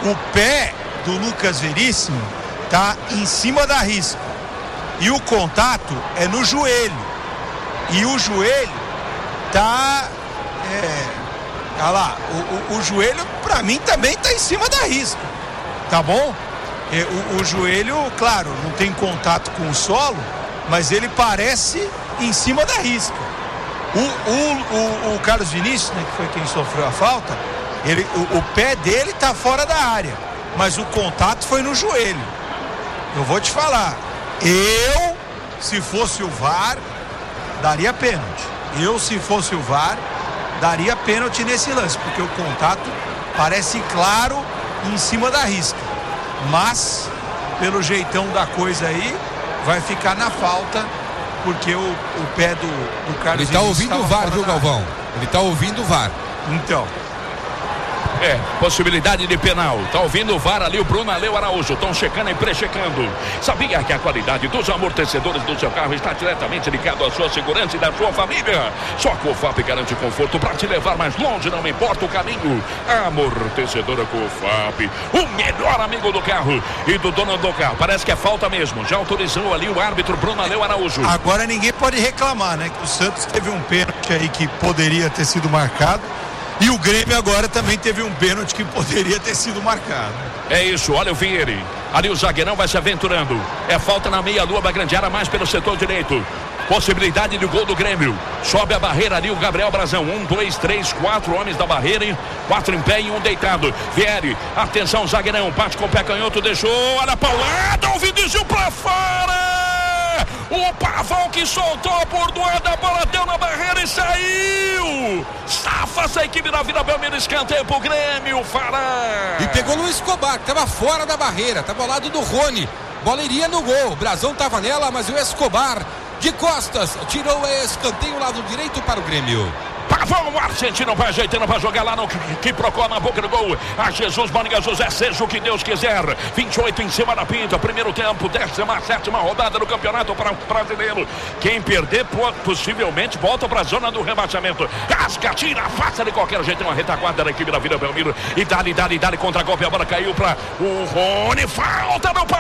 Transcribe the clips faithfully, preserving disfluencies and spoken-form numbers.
o pé do Lucas Veríssimo tá em cima da risca e o contato é no joelho, e o joelho tá é, olha lá, o, o, o joelho pra mim também tá em cima da risca, tá bom? É, o, o joelho, claro, não tem contato com o solo, mas ele parece em cima da risca. O, o, o, o Carlos Vinícius, né, que foi quem sofreu a falta, ele, o, o pé dele tá fora da área, mas o contato foi no joelho. Eu vou te falar, eu, se fosse o V A R, daria pênalti. Eu, se fosse o V A R, daria pênalti nesse lance, porque o contato parece claro em cima da risca. Mas, pelo jeitão da coisa aí, vai ficar na falta, porque o, o pé do, do Carlos Ele tá ouvindo o V A R, viu, Galvão? Ele tá ouvindo o V A R. Então. É, possibilidade de penal. Tá ouvindo o V A R ali, o Bruno Aleu Araújo. Estão checando e pré-checando. Sabia que a qualidade dos amortecedores do seu carro está diretamente ligado à sua segurança e da sua família? Só a Cofap garante conforto para te levar mais longe, não importa o caminho. Amortecedora Cofap, o melhor amigo do carro e do dono do carro. Parece que é falta mesmo. Já autorizou ali o árbitro Bruno Aleu Araújo. Agora ninguém pode reclamar, né? Que o Santos teve um pênalti aí que poderia ter sido marcado. E o Grêmio agora também teve um pênalti que poderia ter sido marcado. É isso, olha o Vieri. Ali o zagueirão vai se aventurando. É falta na meia-lua da grande área, mais pelo setor direito. Possibilidade de gol do Grêmio. Sobe a barreira ali o Gabriel Brazão. Um, dois, três, quatro homens da barreira. Quatro em pé e um deitado. Vieri, atenção, zagueirão. Bate com o pé canhoto, deixou. Olha a paulada, o Vinícius pra fora. O Pavão que soltou a bordoada, a bola deu na barreira e saiu. Safa-se a equipe da Vila Belmiro, escanteio pro Grêmio, Fará. E pegou no Escobar, que tava fora da barreira, tava ao lado do Rony. Bola iria no gol, o Brazão tava nela, mas o Escobar de costas tirou o escanteio lado direito para o Grêmio. Pavão, o argentino vai ajeitando para jogar lá no que procura na boca do gol. A Jesus, Mônica José, seja o que Deus quiser. vinte e oito em cima da pinta, primeiro tempo, décima sétima rodada do Campeonato Brasileiro. Quem perder, possivelmente, volta para a zona do rebaixamento. Rasga, tira, faça de qualquer jeito uma retaguarda da equipe da Vila Belmiro. E dali, dali, dali, contra-golpe, a bola caiu para o Rony. Falta do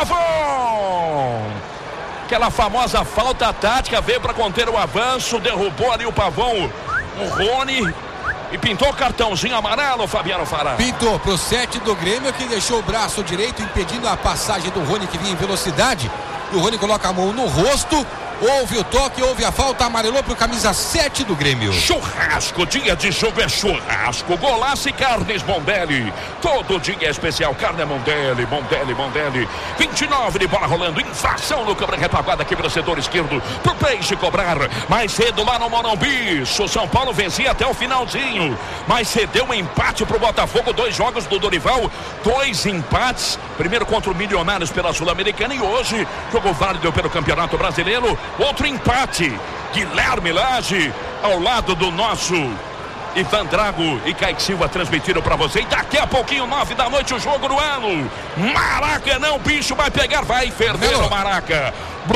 Pavão. Aquela famosa falta tática veio para conter o avanço, derrubou ali o Pavão. O Rony e pintou o cartãozinho amarelo, Fabiano Fará. Pintou pro sete do Grêmio, que deixou o braço direito impedindo a passagem do Rony, que vinha em velocidade. E o Rony coloca a mão no rosto. Houve o toque, houve a falta, amarelou pro camisa sete do Grêmio. Churrasco, dia de jogo é churrasco. Golaço e carnes Mondelli. Todo dia é especial, carne é Mondelli, Mondelli, Mondelli. vinte e nove de bola rolando, infração no câmera retaguarda aqui pelo setor esquerdo. Pro Peixe cobrar, mais cedo lá no Morumbi. O São Paulo vencia até o finalzinho, mas cedeu um empate pro Botafogo. Dois jogos do Dorival, dois empates. Primeiro contra o Milionários pela Sul-Americana e hoje, jogo válido pelo Campeonato Brasileiro. Outro empate, Guilherme Lage ao lado do nosso Ivan Drago e Kaique Silva transmitiram para você. E daqui a pouquinho, nove da noite, o jogo do ano. Maracanã, o bicho vai pegar, vai ferver o Maraca.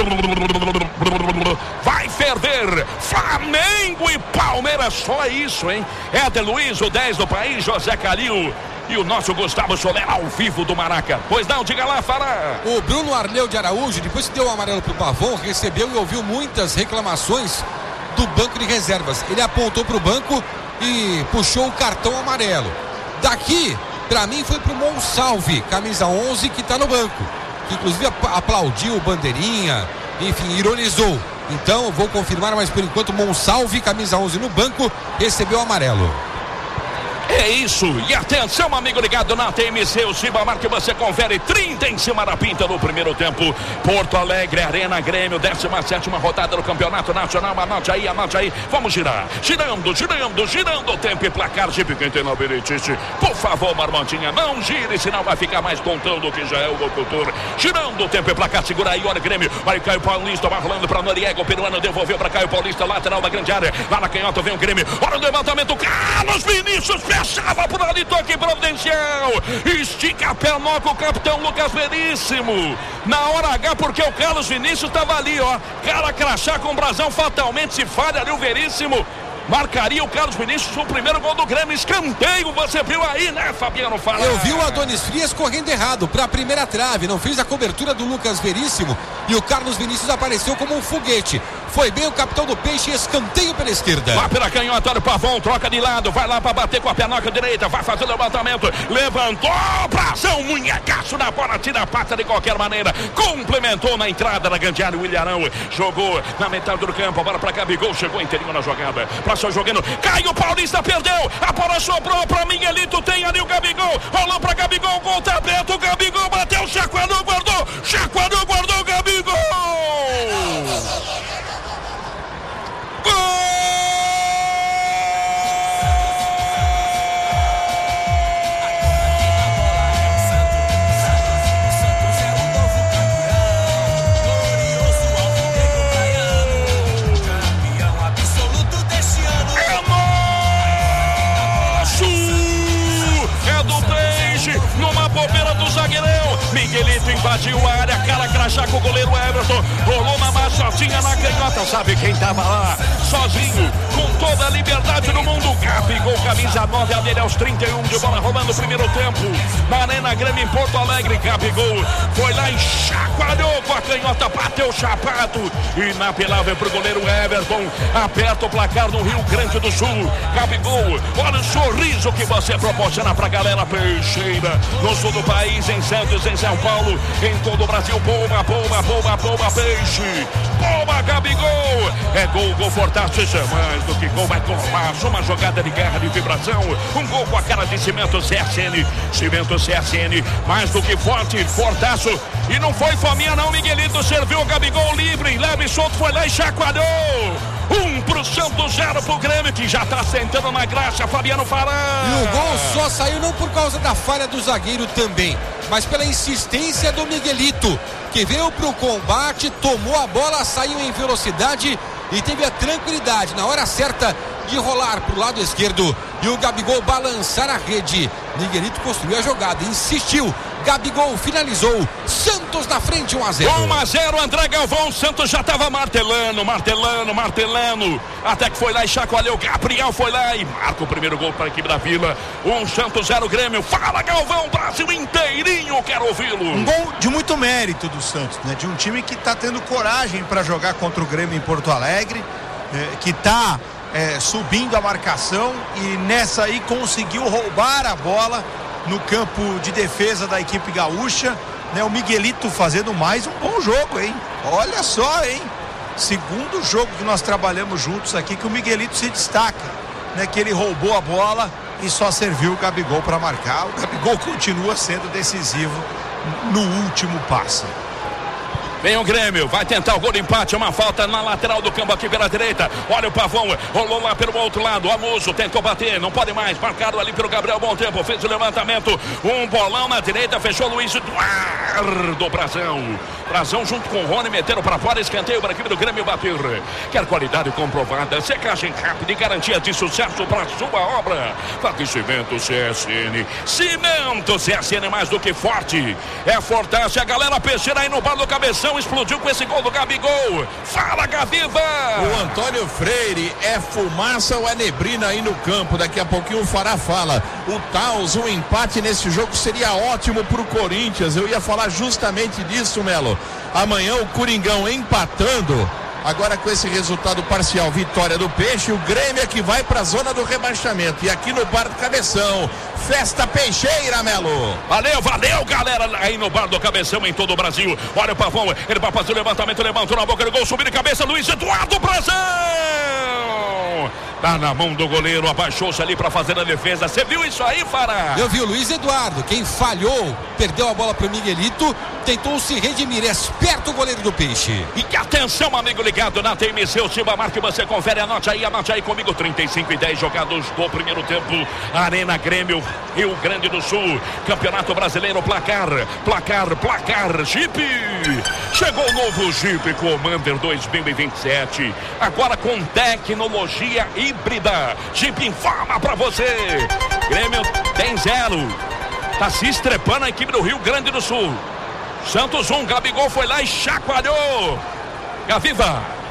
Vai ferver. Flamengo e Palmeiras, só isso, hein? Éder Luiz, o dez do país, José Calil e o nosso Gustavo Soler ao vivo do Maraca. Pois não, diga lá, Fará. O Bruno Arleu de Araújo, depois que deu o amarelo pro Pavão, recebeu e ouviu muitas reclamações do banco de reservas. Ele apontou pro banco e puxou o cartão amarelo. Daqui, pra mim, foi pro Monsalve, camisa onze, que tá no banco, que inclusive aplaudiu Bandeirinha, enfim, ironizou. Então, vou confirmar, mas por enquanto, Monsalve, camisa onze no banco, recebeu o amarelo. É isso, e atenção, amigo ligado na T M C, o Cibamar, que você confere trinta em cima da pinta no primeiro tempo. Porto Alegre, Arena Grêmio, décima sétima rodada do Campeonato Nacional. Anote aí, anote aí, vamos girar, girando, girando, girando o tempo e placar. Jeep, quem tem na Beretite, por favor, Marmontinha, não gire, senão vai ficar mais tontão do que já é o locutor. Girando o tempo e placar, segura aí, olha o Grêmio, vai Caio Paulista, vai rolando pra Noriega, o peruano devolveu pra Caio Paulista, lateral da grande área, lá na canhota vem o Grêmio, olha o levantamento, Carlos Vinícius, fechava por ali, toque providencial, estica a pé nó com o capitão Lucas Veríssimo, na hora H, porque o Carlos Vinícius estava ali, ó, cara crachá com o brasão, fatalmente se falha ali o Veríssimo, marcaria o Carlos Vinícius o primeiro gol do Grêmio. Escanteio, você viu aí, né, Fabiano? Fala. Eu vi o Adonis Frias correndo errado para a primeira trave, não fez a cobertura do Lucas Veríssimo e o Carlos Vinícius apareceu como um foguete. Foi bem o capitão do Peixe, escanteio pela esquerda. Lá pela canhota, o Pavão troca de lado, vai lá para bater com a pernoca direita, vai fazer o levantamento, levantou, Brazão, munhecaço na bola, tira a pata de qualquer maneira, complementou na entrada da grande área o Ilharão, jogou na metade do campo, a bola para Gabigol, chegou inteirinho na jogada, passou jogando, Caio Paulista perdeu, a bola sobrou para Miguelito, tem ali o Gabigol, rolou para Gabigol, gol tá aberto, o Gabigol bateu, chacoalhou, guardou, chacoalhou, guardou, Gabigol! Gol! Miguelito invadiu a área, cara crachá com o goleiro Everton, rolou na machotinha na canhota, sabe quem tava lá? Sozinho, com toda a liberdade do mundo, Gabigol, camisa nove, a dele aos trinta e um de bola rolando o primeiro tempo, na Arena Grêmio em Porto Alegre. Gabigol foi lá e chacoalhou com a canhota, bateu o chapato, inapelável pro goleiro Everton, aperta o placar no Rio Grande do Sul. Gabigol, olha o sorriso que você proporciona pra galera peixeira, no sul do país, em Santos, em São Paulo, em todo o Brasil. Boa, boa, boa, boa, Peixe, boa, Gabigol, é gol, gol fortaço, isso é mais do que gol, vai tomar uma jogada de guerra, de vibração, um gol com a cara de Cimento C S N, Cimento C S N, mais do que forte, fortaço, e não foi fominha não, Miguelito serviu o Gabigol livre, leve e solto, foi lá e chacoalhou. Um pro Santos, zero pro Grêmio, que já tá sentando na graxa, Fabiano Fará. E o gol só saiu não por causa da falha do zagueiro também, mas pela insistência do Miguelito, que veio pro combate, tomou a bola, saiu em velocidade e teve a tranquilidade na hora certa de rolar pro lado esquerdo e o Gabigol balançar a rede. Miguelito construiu a jogada, insistiu, Gabigol finalizou, Santos na frente, um a zero. um a zero, André Galvão, Santos já tava martelando, martelando, martelando, até que foi lá e chacoalhou, Gabriel foi lá e marca o primeiro gol para a equipe da Vila. Um Santos, zero Grêmio. Fala, Galvão, Brasil inteirinho, quero ouvi-lo. Um gol de muito mérito do Santos, né? De um time que tá tendo coragem para jogar contra o Grêmio em Porto Alegre, eh, que tá É, subindo a marcação e nessa aí conseguiu roubar a bola no campo de defesa da equipe gaúcha, né? O Miguelito fazendo mais um bom jogo, hein? Olha só, hein? Segundo jogo que nós trabalhamos juntos aqui que o Miguelito se destaca, né? Que ele roubou a bola e só serviu o Gabigol para marcar. O Gabigol continua sendo decisivo no último passe. Vem o Grêmio, vai tentar o gol de empate, uma falta na lateral do campo aqui pela direita. Olha o Pavão, rolou lá pelo outro lado, Amuso tentou bater, não pode mais, marcado ali pelo Gabriel Bom Tempo, fez o levantamento, um bolão na direita, fechou Luiz Eduardo, Brazão. Brazão junto com o Rony, meteram para fora, escanteio para a equipe do Grêmio bater. Quer qualidade comprovada, secagem rápida e garantia de sucesso para sua obra. Cimento C S N, Cimento C S N mais do que forte, é fortaça, a galera peixeira aí no bar do Cabeção, explodiu com esse gol do Gabigol. Fala, Gaviva! O Antônio Freire, é fumaça ou é neblina aí no campo? Daqui a pouquinho o Fará fala. O Taus, um empate nesse jogo seria ótimo pro Corinthians. Eu ia falar justamente disso, Melo. Amanhã o Coringão empatando. Agora com esse resultado parcial, vitória do Peixe, o Grêmio é que vai para a zona do rebaixamento. E aqui no Bar do Cabeção, festa peixeira, Melo. Valeu, valeu, galera, aí no Bar do Cabeção em todo o Brasil. Olha o Pavão, ele vai fazer o levantamento, levantou na boca do gol, subiu de cabeça, Luiz Eduardo, Brazão! Tá na mão do goleiro, abaixou-se ali para fazer a defesa. Você viu isso aí, Fará? Eu vi o Luiz Eduardo, quem falhou, perdeu a bola pro Miguelito, tentou se redimir, é esperto o goleiro do Peixe. E atenção, amigo ligado na T M C, o Silva Marque, você confere, anote aí, anote aí comigo, trinta e cinco e dez jogados do primeiro tempo, Arena Grêmio, Rio Grande do Sul, Campeonato Brasileiro, placar, placar, placar, Jeep, chegou o novo Jeep Commander dois mil e vinte e sete, agora com tecnologia híbrida, Jeep informa pra você, Grêmio tem zero, tá se estrepando a equipe do Rio Grande do Sul. Santos um, Gabigol foi lá e chacoalhou. Gaviva,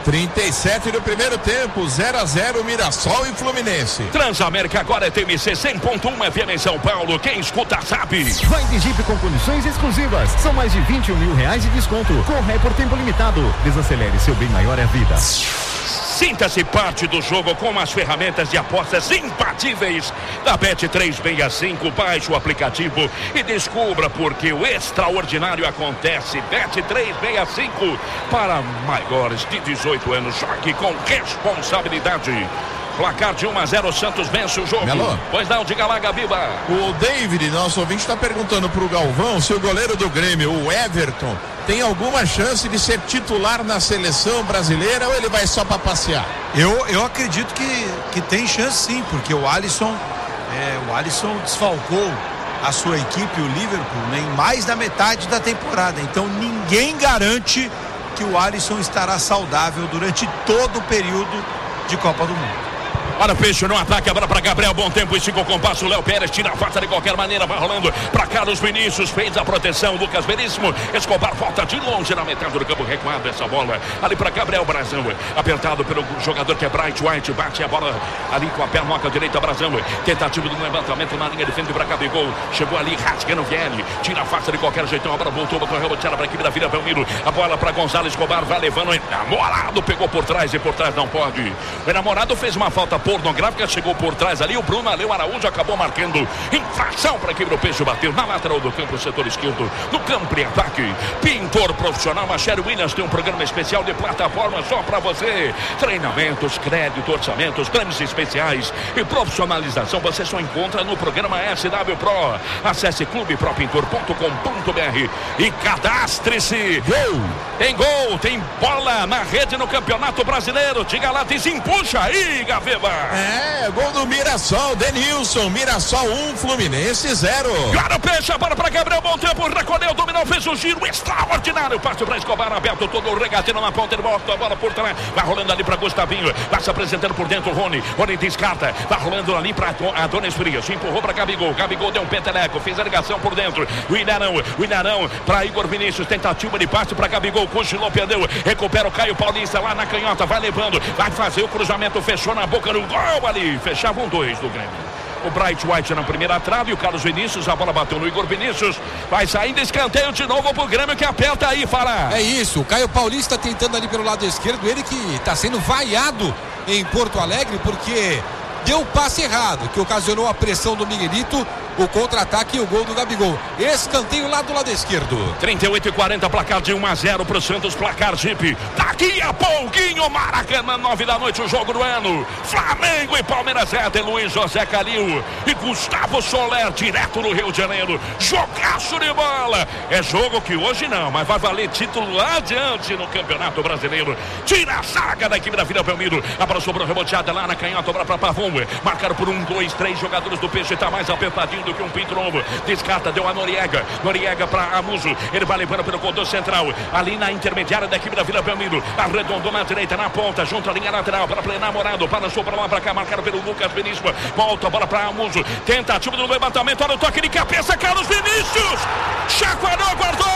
trinta e sete do primeiro tempo, zero a zero Mirassol e Fluminense. Transamérica agora é T M C cem ponto um F M em São Paulo. Quem escuta sabe. Vai de Jeep com condições exclusivas. São mais de vinte e um mil reais de desconto. Corre por tempo limitado. Desacelere, seu bem maior é a vida. Sinta-se parte do jogo com as ferramentas de apostas imbatíveis da Bet trezentos e sessenta e cinco. Baixe o aplicativo e descubra porque o extraordinário acontece. Bet trezentos e sessenta e cinco para maiores de dezoito anos. Jogue com responsabilidade. Placar de um a zero, Santos vence o jogo. Melo. Pois não, diga lá, Gabiba. O David, nosso ouvinte, está perguntando para o Galvão se o goleiro do Grêmio, o Everton, tem alguma chance de ser titular na seleção brasileira ou ele vai só para passear? Eu, eu acredito que, que tem chance sim, porque o Alisson, é, o Alisson desfalcou a sua equipe, o Liverpool, né, em mais da metade da temporada. Então ninguém garante que o Alisson estará saudável durante todo o período de Copa do Mundo. Olha o Peixe no ataque, a bola para Gabriel, bom tempo, estica o compasso, Léo Pérez tira a falta de qualquer maneira, vai rolando para Carlos Vinícius, fez a proteção, Lucas Veríssimo, Escobar volta de longe na metade do campo, recuado essa bola, ali para Gabriel Brazão, apertado pelo jogador que é Bright White, bate a bola ali com a pernoca direita, Brazão, tentativa do levantamento na linha de frente para Gabigol, chegou ali, rasgando o Vieri, tira a falta de qualquer jeitão, a bola voltou, botou a reboteada para a equipe da Vila Belmiro, a bola para Gonzalo Escobar, vai levando, o enamorado pegou por trás e por trás não pode, o enamorado fez uma falta pornográfica, chegou por trás ali, o Bruno Aleu Araújo acabou marcando infração para a equipe do Peixe, bateu na lateral do campo, setor esquerdo, no campo de ataque, pintor profissional, a Sherry Williams tem um programa especial de plataforma só para você, treinamentos, crédito, orçamentos, prêmios especiais e profissionalização, você só encontra no programa S W Pro, acesse clube pro pintor ponto com ponto b r e cadastre-se. Gol! Tem gol, tem bola na rede no Campeonato Brasileiro, diga lá, desempuxa aí, Gaveba. É, gol do Mirassol, Denilson, Mirassol um, Fluminense zero. Agora o Peixe, a bola para Gabriel, bom tempo, recolheu, dominou, fez o giro extraordinário, passe para Escobar, aberto todo o regateiro na ponta, ele bota a bola por trás, vai rolando ali para Gustavinho, vai se apresentando por dentro, Rony, Rony descarta, vai rolando ali para Adonis Frias, empurrou para Gabigol, Gabigol deu um peteleco, fez a ligação por dentro, o Ilharão, o Ilharão para Igor Vinícius, tentativa de passe para Gabigol, cochilou, perdeu, recupera o Caio Paulista lá na canhota, vai levando, vai fazer o cruzamento, fechou na boca do gol ali, fechavam dois do Grêmio. O Bright White na primeira trave, o Carlos Vinícius, a bola bateu no Igor Vinícius, vai saindo escanteio de novo pro Grêmio que aperta aí, fala. É isso, o Caio Paulista tentando ali pelo lado esquerdo, ele que está sendo vaiado em Porto Alegre porque deu o passe errado, que ocasionou a pressão do Miguelito, o contra-ataque e o gol do Gabigol. Escanteio lá do lado esquerdo. trinta e oito e quarenta, placar de um a zero pro Santos, placar Jeep. Daqui a pouquinho, Maracanã, nove da noite, o jogo do ano. Flamengo e Palmeiras, é, tem Luiz José Calil e Gustavo Soler, direto do Rio de Janeiro. Jogaço de bola. É jogo que hoje não, mas vai valer título lá adiante no Campeonato Brasileiro. Tira a saga da equipe da Vila Belmiro. A bola sobrou reboteada lá na canhota, bola pra Pavão. Marcaram por um, dois, três jogadores do Peixe, tá mais apertadinho do que um pinto novo, descarta, deu a Noriega, Noriega para Amuso, ele vai levando pelo corredor central, ali na intermediária da equipe da Vila Belmiro, arredondou na direita, na ponta, junto à linha lateral, para plenar Morado, balançou para lá, para cá, marcado pelo Lucas Vinícius, volta a bola para Amuso, tentativa do levantamento, olha o toque de cabeça, Carlos Vinícius, chacoalhou, guardou!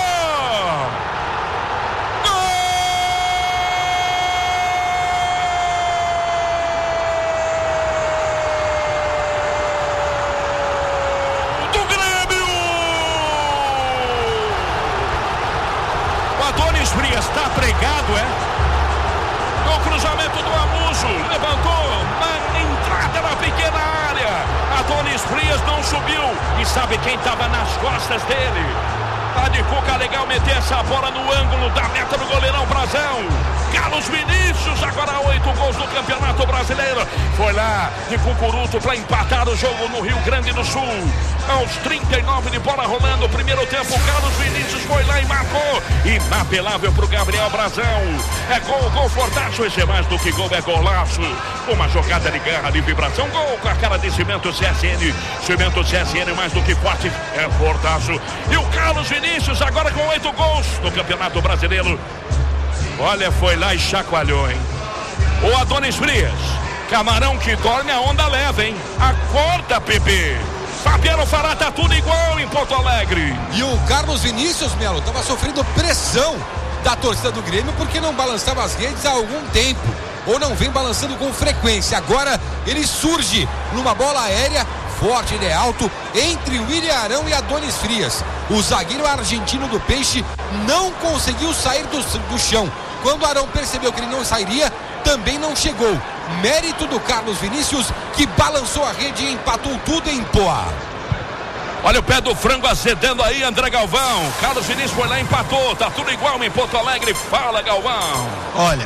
Frias está pregado, é? O cruzamento do Amuso, levantou na entrada da pequena área. Adonis Frias não subiu e sabe quem estava nas costas dele? Tá de cuca legal meter essa bola no ângulo da meta do goleirão Brazão. Carlos Vinícius, agora oito gols no Campeonato Brasileiro. Foi lá de Cucuruto para empatar o jogo no Rio Grande do Sul. Aos trinta e nove de bola rolando, primeiro tempo, Carlos Vinícius foi lá e marcou. Inapelável para o Gabriel Brazão. É gol, gol fortaço, esse é mais do que gol, é golaço. Uma jogada de garra, de vibração, gol com a cara de Cimento C S N. Cimento C S N mais do que forte, é fortaço. E o Carlos Vinícius agora com oito gols no Campeonato Brasileiro. Olha, foi lá e chacoalhou, hein? O Adonis Frias, camarão que dorme, a onda leva, hein? Acorda, Pepe. Fabiano Fará, tá tudo igual em Porto Alegre. E o Carlos Vinícius, Melo, tava sofrendo pressão da torcida do Grêmio, porque não balançava as redes há algum tempo, ou não vem balançando com frequência. Agora ele surge numa bola aérea forte, ele é alto, entre o William Arão e Adonis Frias. O zagueiro argentino do Peixe não conseguiu sair do, do chão. Quando o Arão percebeu que ele não sairia, também não chegou. Mérito do Carlos Vinícius, que balançou a rede e empatou tudo em Poá. Olha o pé do frango azedando aí, André Galvão. Carlos Vinícius foi lá e empatou. Tá tudo igual em Porto Alegre. Fala, Galvão. Olha,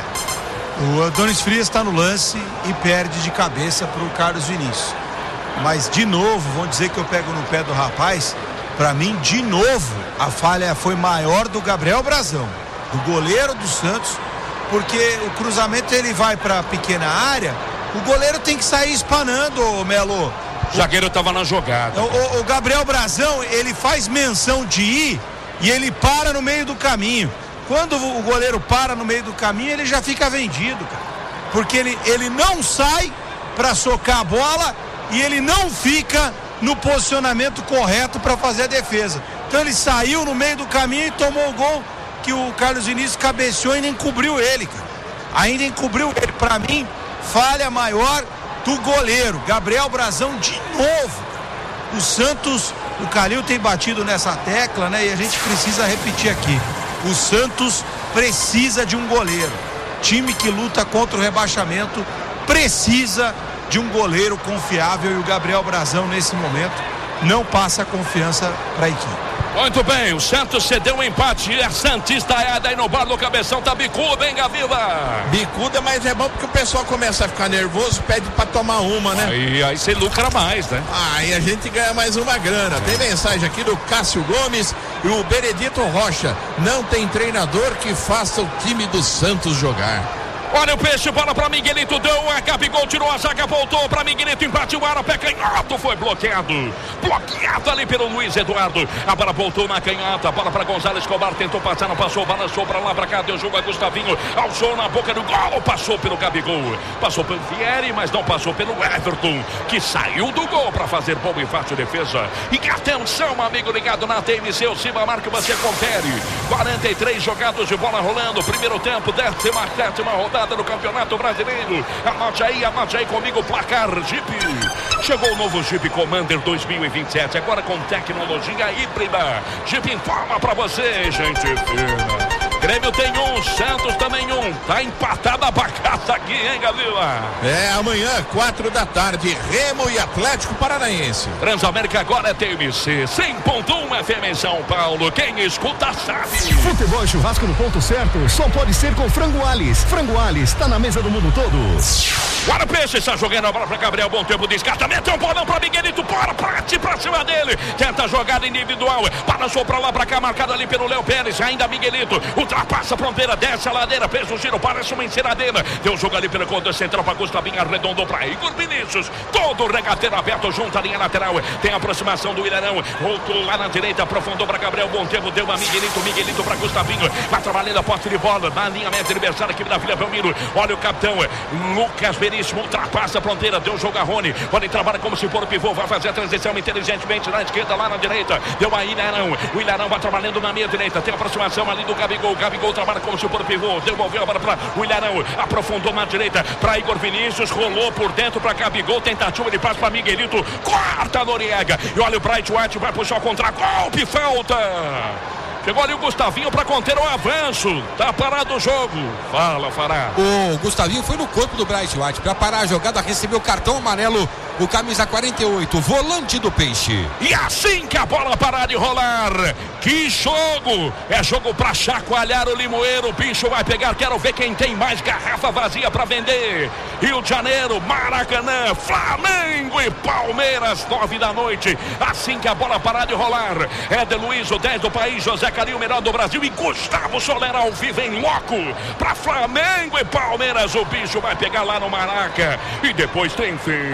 o Adonis Frias está no lance e perde de cabeça para o Carlos Vinícius. Mas de novo, vão dizer que eu pego no pé do rapaz. Para mim, de novo, a falha foi maior do Gabriel Brazão, do goleiro do Santos, porque o cruzamento ele vai para a pequena área, o goleiro tem que sair espanando, Melo. O zagueiro estava na jogada. O, o, o Gabriel Brazão, ele faz menção de ir e ele para no meio do caminho. Quando o goleiro para no meio do caminho, ele já fica vendido, cara. Porque ele, ele não sai para socar a bola e ele não fica no posicionamento correto para fazer a defesa. Então ele saiu no meio do caminho e tomou o gol que o Carlos Vinícius cabeceou e ainda encobriu ele, cara. Ainda encobriu ele. Para mim, falha maior do goleiro, Gabriel Brazão, de novo. O Santos, o Calil tem batido nessa tecla, né? E a gente precisa repetir aqui. O Santos precisa de um goleiro. Time que luta contra o rebaixamento precisa de um goleiro confiável, e o Gabriel Brazão nesse momento não passa confiança para a equipe. Muito bem, o Santos cedeu um empate, é Santista é daí no bar do Cabeção, tá bicuda, hein, Gaviva? Bicuda, mas é bom porque o pessoal começa a ficar nervoso, pede pra tomar uma, né? Aí, aí você lucra mais, né? Aí a gente ganha mais uma grana. Tem mensagem aqui do Cássio Gomes e o Benedito Rocha. Não tem treinador que faça o time do Santos jogar. Olha o Peixe, bola pra Miguelito, deu a Gabigol, tirou a zaga, voltou pra Miguelito, empate o ar, pé canhoto, foi bloqueado, bloqueado ali pelo Luiz Eduardo, a bola voltou na canhota, a bola pra Gonzalo Escobar, tentou passar, não passou, balançou pra lá, pra cá, deu jogo a Gustavinho, alçou na boca do gol, passou pelo Gabigol, passou pelo Fieri, mas não passou pelo Everton, que saiu do gol pra fazer boa e fácil defesa. E atenção, amigo ligado na T M C, o Cima Marco, você confere, quarenta e três jogados de bola rolando, primeiro tempo, décima sétima rodada no Campeonato Brasileiro. Anote aí, anote aí comigo o placar. Jeep. Chegou o novo Jeep Commander dois mil e vinte e sete, agora com tecnologia híbrida. Jeep informa pra você, gente fina. Grêmio tem um, Santos também um. Tá empatada a bagaça aqui, hein, Galila? É, amanhã, quatro da tarde, Remo e Atlético Paranaense. Transamérica agora é T M C, cem ponto um F M em São Paulo. Quem escuta sabe. Futebol e churrasco no ponto certo só pode ser com Frango Alis. Frango Alis tá na mesa do mundo todo. Agora o Peixe está jogando a bola para Gabriel, bom tempo, descartamento, é um bolão para Miguelito, bora, parte pra cima dele, tenta jogada individual, balançou pra lá, pra cá, marcado ali pelo Léo Pérez, ainda Miguelito, ultrapassa a fronteira, desce a ladeira, fez o giro, parece uma enceradeira, deu jogo ali pelo conta central para Gustavinho, arredondou para Igor Vinícius, todo o regateiro aberto, junto à linha lateral, tem a aproximação do Ilharão, voltou lá na direita, aprofundou para Gabriel, bom tempo, deu a Miguelito, Miguelito para Gustavinho, vai trabalhando a posse de bola, na linha média adversária aqui da Vila Belmiro, olha o capitão, Lucas Veríssimo, ultrapassa a fronteira, deu jogo a Rony, Rony trabalha como se for o pivô, vai fazer a transição inteligentemente na esquerda, lá na direita, deu a Ilharão, o Ilharão vai trabalhando na meia direita, tem a aproximação ali do Gabigol, o Gabigol trabalha como se for o pivô, devolveu a bola para o Ilharão, aprofundou na direita, para Igor Vinícius, rolou por dentro para Gabigol, tentativa de passe para Miguelito, corta Noriega, e olha o Bright White, vai puxar o contra-golpe, falta! Chegou ali o Gustavinho para conter o avanço. Tá parado o jogo. Fala, Fará. O Gustavinho foi no corpo do Bright White para parar a jogada, recebeu o cartão amarelo, o camisa quarenta e oito, volante do Peixe. E assim que a bola parar de rolar, que jogo! É jogo para chacoalhar o limoeiro. O bicho vai pegar. Quero ver quem tem mais garrafa vazia para vender. Rio de Janeiro, Maracanã, Flamengo e Palmeiras, nove da noite. Assim que a bola parar de rolar, Éder Luiz, o dez do país, José Calil, melhor do Brasil, e Gustavo Soler ao vivo em loco para Flamengo e Palmeiras. O bicho vai pegar lá no Maraca. E depois tem fim de papo.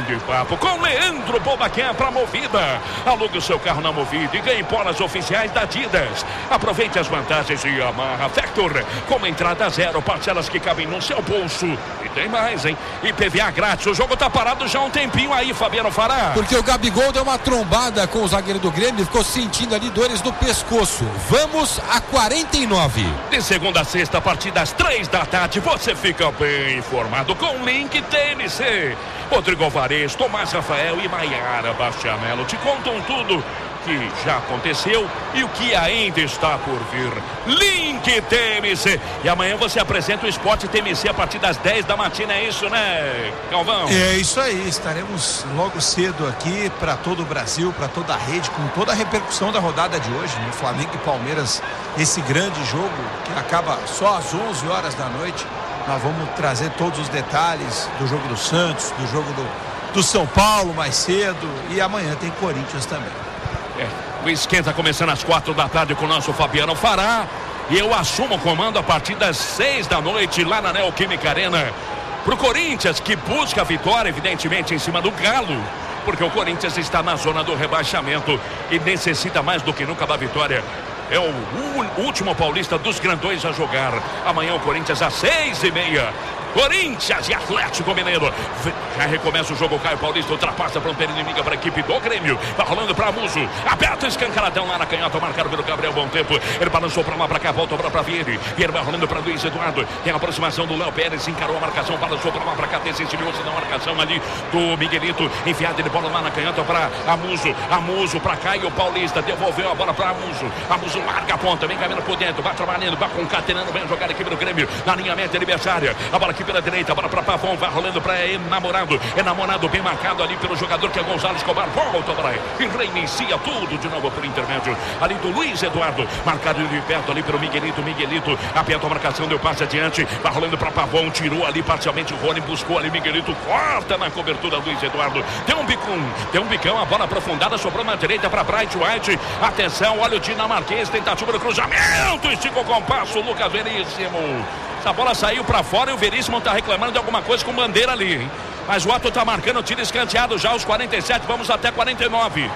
tempo com Leandro Bobaquém para Movida. Alugue o seu carro na Movida e ganhe bolas oficiais da Adidas. Aproveite as vantagens de Yamaha Factor, com entrada zero, parcelas que cabem no seu bolso. E tem mais, hein? I P V A grátis. O jogo tá parado já há um tempinho aí, Fabiano Fará. Porque o Gabigol deu uma trombada com o zagueiro do Grêmio e ficou sentindo ali dores no pescoço. Vamos a quarenta e nove. De segunda a sexta, a partir das três da tarde, você fica bem informado com o Link T M C. Rodrigo Alvarez, Tomás Rafael e Maiara Bastianello te contam tudo que já aconteceu e o que ainda está por vir. Link T M C. E amanhã você apresenta o Esporte T M C a partir das dez da matina, é isso, né, Galvão? É isso aí, estaremos logo cedo aqui para todo o Brasil, para toda a rede, com toda a repercussão da rodada de hoje, né? Flamengo e Palmeiras, esse grande jogo que acaba só às onze horas da noite. Nós vamos trazer todos os detalhes do jogo do Santos, do jogo do, do São Paulo mais cedo, e amanhã tem Corinthians também. É, o esquenta começando às quatro da tarde com o nosso Fabiano Fará. E eu assumo o comando a partir das seis da noite lá na Neoquímica Arena. Pro Corinthians, que busca a vitória, evidentemente, em cima do Galo. Porque o Corinthians está na zona do rebaixamento e necessita mais do que nunca da vitória. É o último paulista dos grandões a jogar. Amanhã o Corinthians às seis e meia. Corinthians e Atlético Mineiro. Já recomeça o jogo. Caio Paulista ultrapassa a fronteira inimiga para a equipe do Grêmio. Vai rolando para Muso. Aberto, escancaradão lá na canhota. Marcado pelo Gabriel Bom Tempo. Ele balançou para lá, para cá. Volta para Vieira. Vieira vai rolando para Luiz Eduardo. Tem a aproximação do Léo Pérez. Encarou a marcação. Balançou para lá, para cá. Desentilhou-se na marcação ali do Miguelito. Enfiado de bola lá na canhota para Amuso. Amuso para Caio Paulista. Devolveu a bola para Amuso. Amuso larga a ponta. Vem caminhando por dentro. Vai trabalhando. Vai concatenando. Vem jogar a equipe do Grêmio. Na linha média adversária. A bola aqui pela direita, bola para Pavão, vai rolando para Enamorado, Enamorado bem marcado ali pelo jogador que é Gonzalo Escobar, volta para aí e reinicia tudo de novo por intermédio ali do Luiz Eduardo, marcado de perto ali pelo Miguelito, Miguelito aperta a marcação, deu passe adiante, vai rolando para Pavão, tirou ali parcialmente o Rony, buscou ali Miguelito, corta na cobertura Luiz Eduardo, tem um bicão, tem um bicão, a bola aprofundada, sobrou na direita para Bright White, atenção, olha o dinamarquês, tentativa do cruzamento, esticou com o passo, Lucas Veríssimo. Essa bola saiu pra fora e o Veríssimo tá reclamando de alguma coisa com bandeira ali, hein? Mas o Otto tá marcando tiro escanteado já aos quarenta e sete, vamos até quarenta e nove.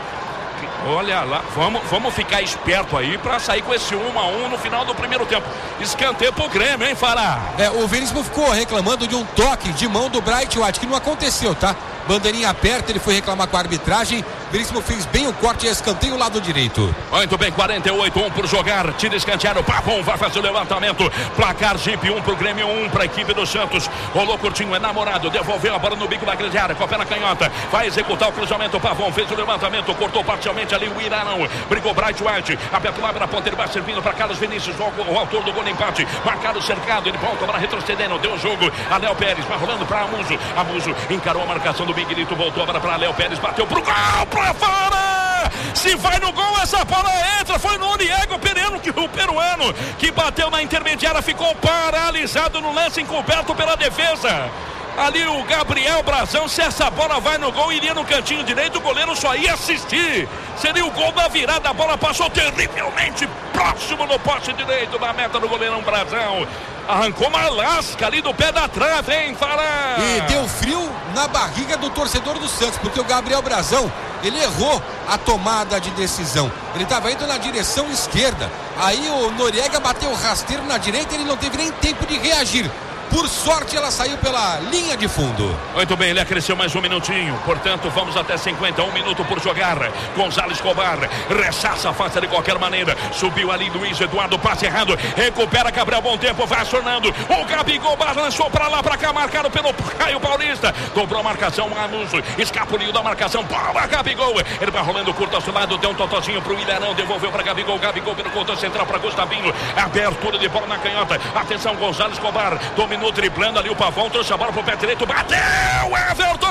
Olha lá, vamos, vamos ficar esperto aí pra sair com esse um a um no final do primeiro tempo. Escanteio pro Grêmio, hein, Fará? É, o Veríssimo ficou reclamando de um toque de mão do Bright White, que não aconteceu, tá? Bandeirinha aperta, ele foi reclamar com a arbitragem. Veríssimo fez bem o corte e escanteio lado direito. Muito bem, quarenta e oito, um por jogar. Tira escanteado, Pavão vai fazer o levantamento. Placar Jeep, um pro Grêmio, um pra equipe do Santos. Rolou curtinho, é Namorado, devolveu a bola no bico da grande área, com a pé na canhota. Vai executar o cruzamento, Pavão fez o levantamento, cortou parcialmente ali o Irarão. Brigou Bright White, aberto lá na ponta, ele vai servindo para Carlos Vinícius, o, o autor do gol de empate. Marcado, cercado, ele volta para retrocedendo, deu o jogo. A Léo Pérez vai rolando para Amuso. Amuso encarou a marcação do Miguelito, voltou agora para Léo Pérez, bateu pro gol, pra fora! Se vai no gol, essa bola entra. Foi no Diego Pereano, que o peruano que bateu na intermediária, ficou paralisado no lance, encoberto pela defesa. Ali o Gabriel Brazão, se essa bola vai no gol, iria no cantinho direito, o goleiro só ia assistir. Seria o gol da virada, a bola passou terrivelmente próximo no poste direito da meta do goleirão Brazão. Arrancou uma lasca ali do pé da trave, hein, Fará? E deu frio na barriga do torcedor do Santos, porque o Gabriel Brazão, ele errou a tomada de decisão. Ele estava indo na direção esquerda. Aí o Noriega bateu o rasteiro na direita e ele não teve nem tempo de reagir. Por sorte, ela saiu pela linha de fundo. Muito bem, ele acresceu mais um minutinho. Portanto, vamos até cinquenta, um minuto por jogar. Gonzalo Escobar rechaça, afasta de qualquer maneira. Subiu ali Luiz Eduardo, passe errado. Recupera Gabriel Bom Tempo, vai acionando. O Gabigol balançou pra lá, pra cá, marcado pelo Caio Paulista. Dobrou a marcação, Anuso. Escapuliu da marcação, bola Gabigol. Ele vai rolando curto ao seu lado, deu um totozinho pro Ilharão, devolveu pra Gabigol. Gabigol pelo contorno central pra Gustavinho. Abertura de bola na canhota. Atenção, Gonzalo Escobar. Dominou driblando ali o Pavão, trouxe a bola pro pé direito, bateu, Everton!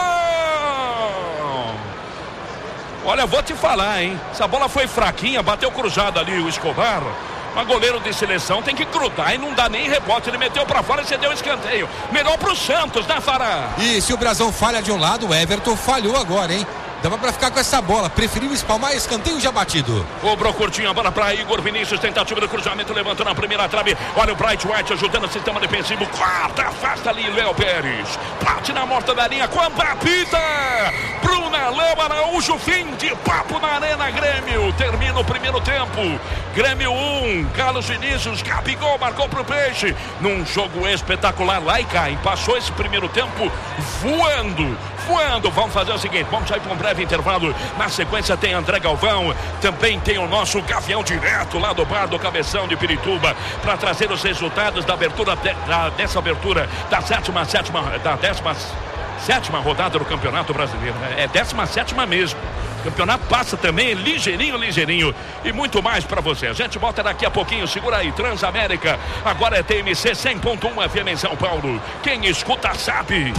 Olha, vou te falar, hein? Essa bola foi fraquinha, bateu cruzada ali o Escobar. Mas goleiro de seleção tem que grudar e não dá nem rebote. Ele meteu pra fora e cedeu escanteio. Melhor pro Santos, né, Fará? E se o Brazão falha de um lado, o Everton falhou agora, hein? Dava pra ficar com essa bola, preferiu espalmar, escanteio já batido. Cobrou curtinho a bola pra Igor Vinícius, tentativa do cruzamento, levantou na primeira trave. Olha o Bright White ajudando o sistema defensivo. Quarta, afasta ali Léo Pérez. Bate na morta da linha, quando apita. Bruna Léo Araújo, fim de papo na Arena Grêmio. Termina o primeiro tempo. Grêmio um, Carlos Vinícius, Gabigol marcou pro Peixe. Num jogo espetacular, lá e cá. E passou esse primeiro tempo voando. Voando, vamos fazer o seguinte, vamos sair para um breve intervalo. Na sequência tem André Galvão, também tem o nosso Gavião direto lá do bar do Cabeção de Pirituba, para trazer os resultados da abertura de, da, dessa abertura da sétima, sétima, da décima sétima rodada do Campeonato Brasileiro. É décima sétima mesmo. O campeonato passa também ligeirinho, ligeirinho. E muito mais para você. A gente volta daqui a pouquinho. Segura aí, Transamérica. Agora é T M C cem ponto um F M em São Paulo. Quem escuta sabe.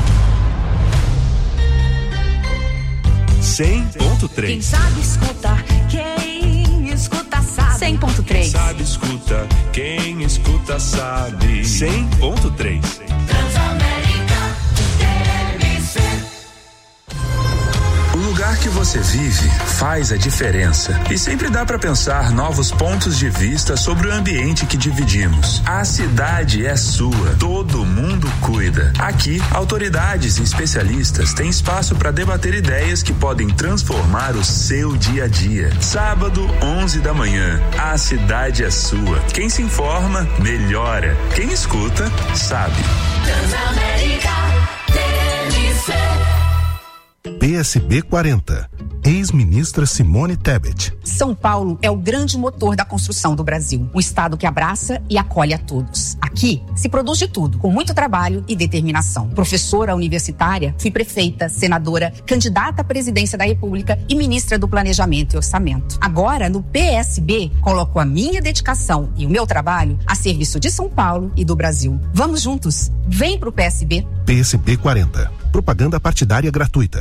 cem ponto três. Quem sabe escuta, quem escuta sabe. cem ponto três. Quem sabe escuta, quem escuta sabe. cem ponto três. Transamérica, T M C. O lugar que você vive faz a diferença e sempre dá para pensar novos pontos de vista sobre o ambiente que dividimos. A cidade é sua, todo mundo cuida. Aqui, autoridades e especialistas têm espaço para debater ideias que podem transformar o seu dia a dia. Sábado, onze da manhã, a cidade é sua. Quem se informa, melhora. Quem escuta, sabe. Transamérica, T M C. P S B quarenta, ex-ministra Simone Tebet. São Paulo é o grande motor da construção do Brasil. Um estado que abraça e acolhe a todos. Aqui se produz de tudo, com muito trabalho e determinação. Professora universitária, fui prefeita, senadora, candidata à presidência da República e ministra do Planejamento e Orçamento. Agora, no P S B, coloco a minha dedicação e o meu trabalho a serviço de São Paulo e do Brasil. Vamos juntos. Vem pro P S B. P S B quarenta. Propaganda partidária gratuita.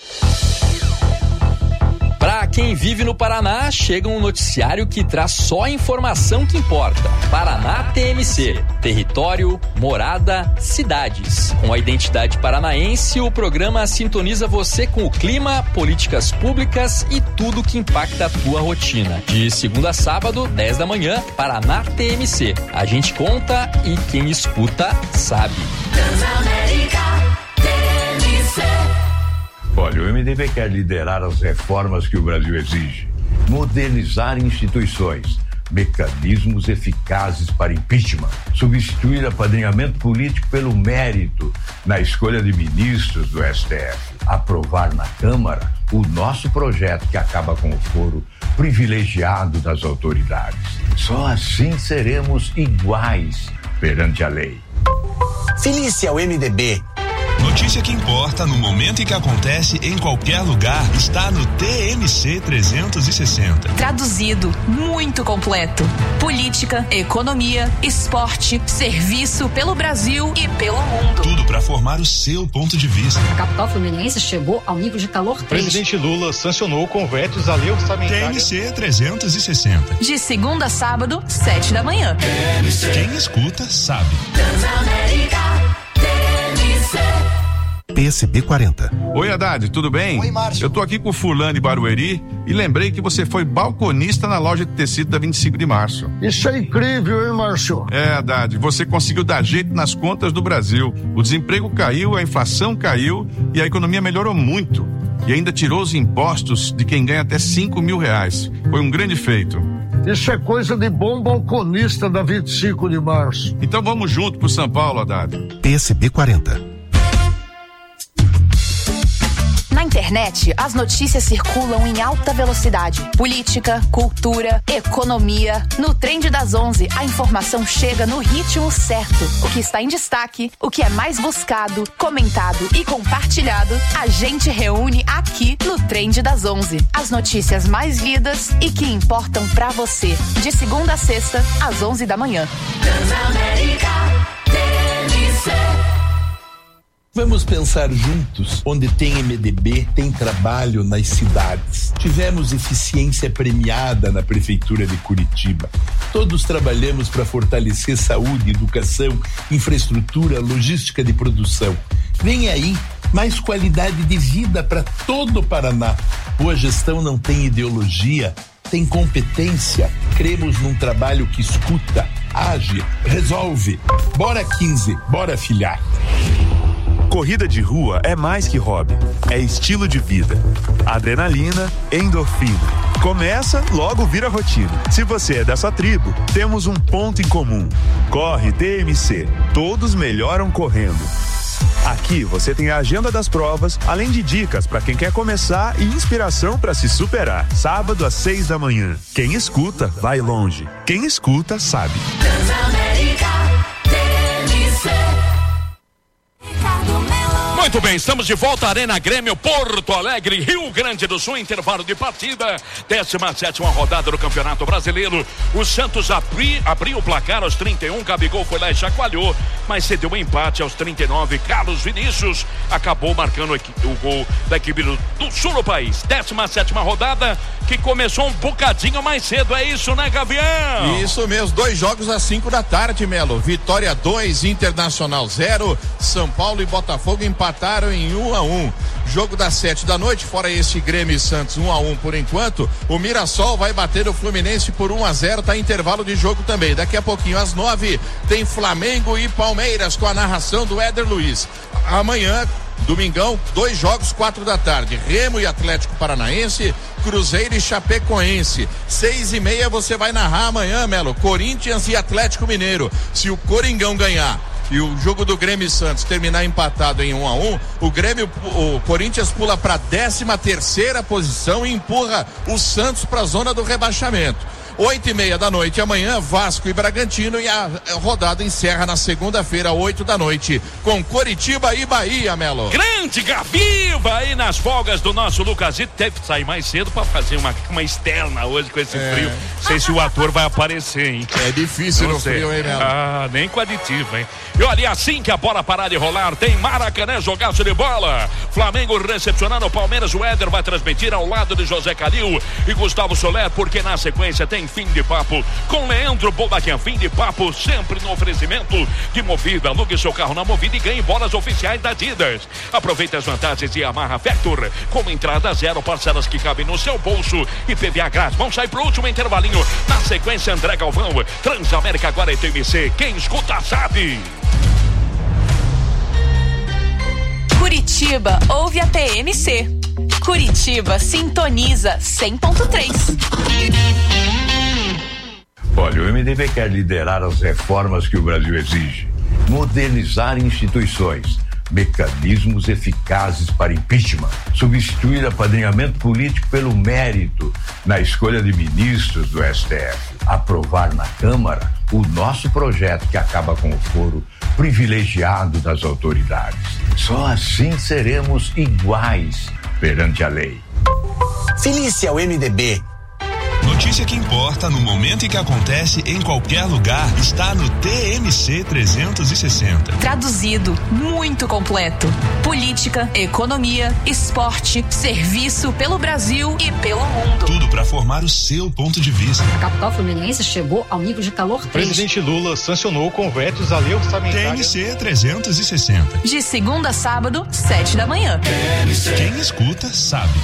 Para quem vive no Paraná, chega um noticiário que traz só a informação que importa. Paraná T M C. Território, morada, cidades. Com a identidade paranaense, o programa sintoniza você com o clima, políticas públicas e tudo que impacta a tua rotina. De segunda a sábado, dez da manhã, Paraná T M C. A gente conta e quem escuta sabe. Transamérica, T M C. Olha, o M D B quer liderar as reformas que o Brasil exige, modernizar instituições, mecanismos eficazes para impeachment, substituir apadrinhamento político pelo mérito na escolha de ministros do S T F, aprovar na Câmara o nosso projeto que acaba com o foro privilegiado das autoridades. Só assim seremos iguais perante a lei. Filie-se ao M D B. Notícia que importa no momento em que acontece em qualquer lugar está no T M C trezentos e sessenta. Traduzido, muito completo. Política, economia, esporte, serviço pelo Brasil e pelo mundo. Tudo para formar o seu ponto de vista. A capital fluminense chegou ao nível de calor três. O presidente Lula sancionou convetes à lei orçamentária. T M C trezentos e sessenta. De segunda a sábado, sete da manhã. Quem escuta sabe. Transamérica, T M C. P S B quarenta. Oi, Haddad, tudo bem? Oi, Márcio. Eu tô aqui com o fulano de Barueri e lembrei que você foi balconista na loja de tecido da vinte e cinco de março. Isso é incrível, hein, Márcio? É, Haddad, você conseguiu dar jeito nas contas do Brasil. O desemprego caiu, a inflação caiu e a economia melhorou muito. E ainda tirou os impostos de quem ganha até cinco mil reais. Foi um grande feito. Isso é coisa de bom balconista da vinte e cinco de março. Então vamos junto pro São Paulo, Haddad. P S B quarenta. Na internet, as notícias circulam em alta velocidade. Política, cultura, economia. No Trend das onze, a informação chega no ritmo certo. O que está em destaque, o que é mais buscado, comentado e compartilhado, a gente reúne aqui no Trend das onze. As notícias mais lidas e que importam pra você. De segunda a sexta, às onze da manhã. Transamérica, T M C. Vamos pensar juntos, onde tem M D B, tem trabalho nas cidades. Tivemos eficiência premiada na Prefeitura de Curitiba. Todos trabalhamos para fortalecer saúde, educação, infraestrutura, logística de produção. Vem aí mais qualidade de vida para todo o Paraná. Boa gestão não tem ideologia, tem competência. Cremos num trabalho que escuta, age, resolve. Bora quinze, bora filhar. Corrida de rua é mais que hobby, é estilo de vida. Adrenalina, endorfina. Começa, logo vira rotina. Se você é dessa tribo, temos um ponto em comum. Corre T M C. Todos melhoram correndo. Aqui você tem a agenda das provas, além de dicas para quem quer começar e inspiração para se superar. Sábado às seis da manhã. Quem escuta, vai longe. Quem escuta, sabe. Muito bem, estamos de volta à Arena Grêmio, Porto Alegre, Rio Grande do Sul, intervalo de partida, décima sétima rodada do Campeonato Brasileiro. O Santos abri, abriu o placar aos trinta e um, Gabigol foi lá e chacoalhou, mas cedeu um empate aos trinta e nove. Carlos Vinícius acabou marcando o gol da equipe do, do sul do país. décima sétima rodada, que começou um bocadinho mais cedo, é isso, né, Gavião? Isso mesmo, dois jogos às cinco da tarde, Melo. Vitória dois, Internacional zero, São Paulo e Botafogo empataram em um a um. Jogo das sete da noite, fora esse Grêmio e Santos um a um por enquanto. O Mirassol vai bater o Fluminense por um a zero, tá em intervalo de jogo também. Daqui a pouquinho às nove tem Flamengo e Palmeiras com a narração do Éder Luiz. Amanhã, domingão, dois jogos, quatro da tarde. Remo e Atlético Paranaense, Cruzeiro e Chapecoense. Seis e meia você vai narrar amanhã, Melo. Corinthians e Atlético Mineiro. Se o Coringão ganhar e o jogo do Grêmio e Santos terminar empatado em um a um, o Grêmio, o Corinthians pula para a décima terceira posição e empurra o Santos para a zona do rebaixamento. Oito e meia da noite amanhã, Vasco e Bragantino, e a rodada encerra na segunda-feira, oito da noite, com Coritiba e Bahia, Melo. Grande Gabi, vai nas folgas do nosso Lucasito, teve que sair mais cedo para fazer uma, uma externa hoje com esse é. frio. Não sei se o ator vai aparecer, hein? É difícil Não no sei. frio, hein, Melo? Ah, nem com aditivo, hein? E olha, assim que a bola parar de rolar, tem Maracanã, jogaço de bola. Flamengo recepcionando o Palmeiras, o Éder vai transmitir ao lado de José Calil e Gustavo Soler, porque na sequência tem Fim de Papo com Leandro Boldaquian. Fim de Papo sempre no oferecimento de Movida. Alugue seu carro na Movida e ganhe bolas oficiais da Adidas. Aproveite as vantagens de Yamaha Vector, com entrada zero, parcelas que cabem no seu bolso e P V A grátis. Vamos sair pro último intervalinho. Na sequência, André Galvão, Transamérica, agora é T M C. Quem escuta sabe. Curitiba ouve a T M C. Curitiba sintoniza cem ponto três. Olha, o M D B quer liderar as reformas que o Brasil exige, modernizar instituições, mecanismos eficazes para impeachment, substituir apadrinhamento político pelo mérito na escolha de ministros do S T F, aprovar na Câmara o nosso projeto que acaba com o foro privilegiado das autoridades. Só assim seremos iguais perante a lei. Filie-se ao M D B. Notícia que importa no momento em que acontece em qualquer lugar está no T M C trezentos e sessenta. Traduzido, muito completo. Política, economia, esporte, serviço pelo Brasil e pelo mundo. Tudo para formar o seu ponto de vista. A capital fluminense chegou ao nível de calor três. O presidente Lula sancionou convetes à lei orçamentária. T M C trezentos e sessenta. De segunda a sábado, sete da manhã. Quem escuta sabe.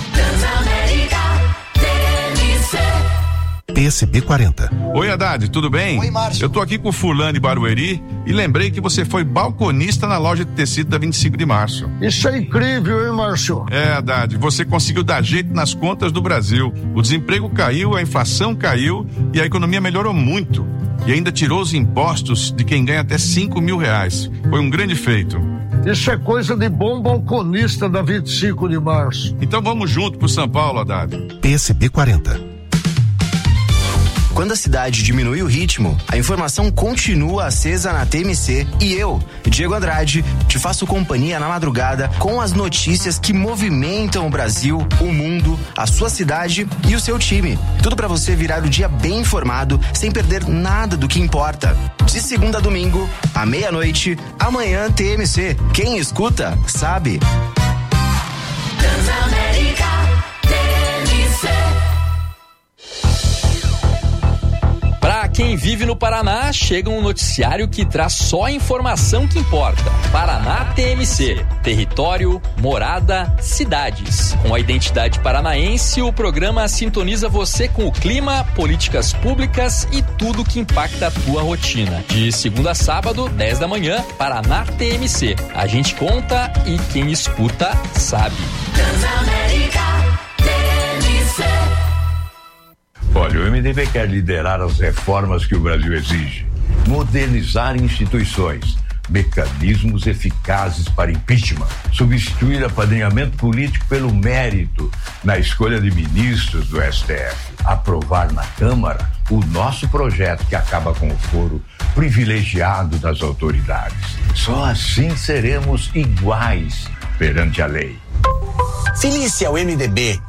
P S B quarenta. Oi, Haddad, tudo bem? Oi, Márcio. Eu tô aqui com o fulano de Barueri e lembrei que você foi balconista na loja de tecido da vinte e cinco de março. Isso é incrível, hein, Márcio? É, Haddad, você conseguiu dar jeito nas contas do Brasil. O desemprego caiu, a inflação caiu e a economia melhorou muito. E ainda tirou os impostos de quem ganha até cinco mil reais. Foi um grande feito. Isso é coisa de bom balconista da vinte e cinco de março. Então vamos junto pro São Paulo, Haddad. P S B quarenta. Quando a cidade diminui o ritmo, a informação continua acesa na T M C e eu, Diego Andrade, te faço companhia na madrugada com as notícias que movimentam o Brasil, o mundo, a sua cidade e o seu time. Tudo para você virar o dia bem informado, sem perder nada do que importa. De segunda a domingo, à meia-noite, amanhã T M C. Quem escuta, sabe. Transamérica, T M C. quem vive no Paraná, chega um noticiário que traz só a informação que importa. Paraná T M C, território, morada, cidades. Com a identidade paranaense, o programa sintoniza você com o clima, políticas públicas e tudo que impacta a tua rotina. De segunda a sábado, dez da manhã, Paraná T M C. A gente conta e quem escuta sabe. Transamérica T M C. Olha, o M D B quer liderar as reformas que o Brasil exige, modernizar instituições, mecanismos eficazes para impeachment, substituir apadrinhamento político pelo mérito na escolha de ministros do S T F, aprovar na Câmara o nosso projeto que acaba com o foro privilegiado das autoridades. Só assim seremos iguais perante a lei. Filie-se ao M D B.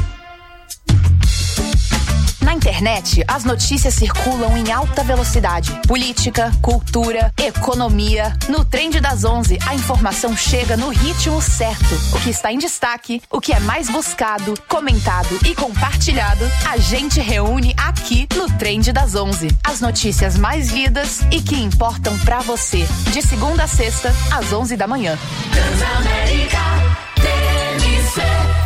Na internet, as notícias circulam em alta velocidade. Política, cultura, economia. No Trend das onze, a informação chega no ritmo certo. O que está em destaque, o que é mais buscado, comentado e compartilhado, a gente reúne aqui no Trend das onze. As notícias mais lidas e que importam pra você. De segunda a sexta, às onze da manhã. Transamérica T M C.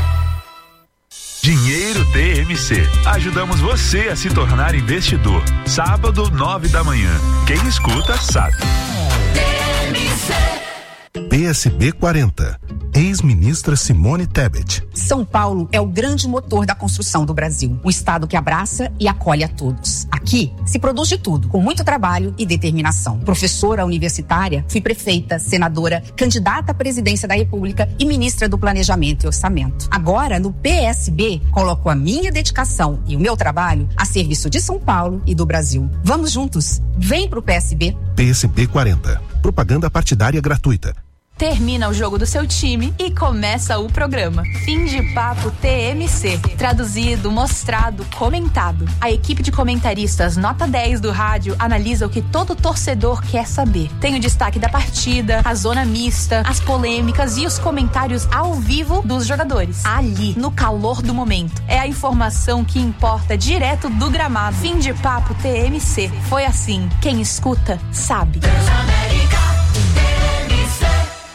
Dinheiro T M C. Ajudamos você a se tornar investidor. Sábado, nove da manhã. Quem escuta, sabe. T M C. P S B quarenta. Ex-ministra Simone Tebet. São Paulo é o grande motor da construção do Brasil. Um estado que abraça e acolhe a todos. Aqui se produz de tudo, com muito trabalho e determinação. Professora universitária, fui prefeita, senadora, candidata à presidência da República e ministra do Planejamento e Orçamento. Agora, no P S B, coloco a minha dedicação e o meu trabalho a serviço de São Paulo e do Brasil. Vamos juntos. Vem pro P S B. P S B quarenta. Propaganda partidária gratuita. Termina o jogo do seu time e começa o programa. Fim de Papo T M C. Traduzido, mostrado, comentado. A equipe de comentaristas nota dez do rádio analisa o que todo torcedor quer saber. Tem o destaque da partida, a zona mista, as polêmicas e os comentários ao vivo dos jogadores. Ali, no calor do momento. É a informação que importa direto do gramado. Fim de Papo T M C. Foi assim. Quem escuta, sabe. Transamérica T M C.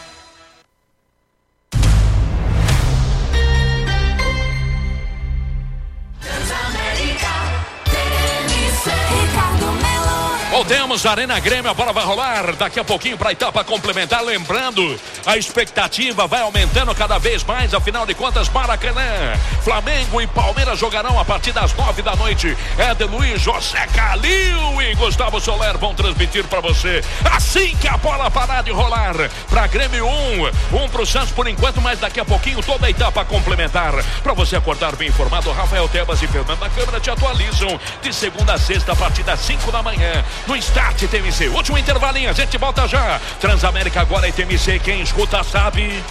Voltemos, Arena Grêmio, a bola vai rolar daqui a pouquinho para a etapa complementar. Lembrando, a expectativa vai aumentando cada vez mais. Afinal de contas, Maracanã, Flamengo e Palmeiras jogarão a partir das nove da noite. Éder Luiz, José Calil e Gustavo Soler vão transmitir para você assim que a bola parar de rolar. Para Grêmio um, um para o Santos por enquanto, mas daqui a pouquinho toda a etapa complementar. Para você acordar bem informado, Rafael Tebas e Fernanda Câmara te atualizam de segunda a sexta a partir das cinco da manhã. No Start T M C, último intervalinho, a gente volta já. Transamérica agora é T M C, quem escuta sabe.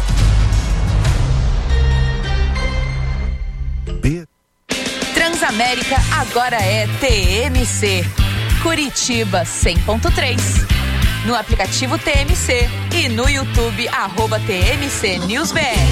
B. Transamérica agora é T M C. Curitiba cem ponto três. No aplicativo T M C e no YouTube, arroba T M C News B R.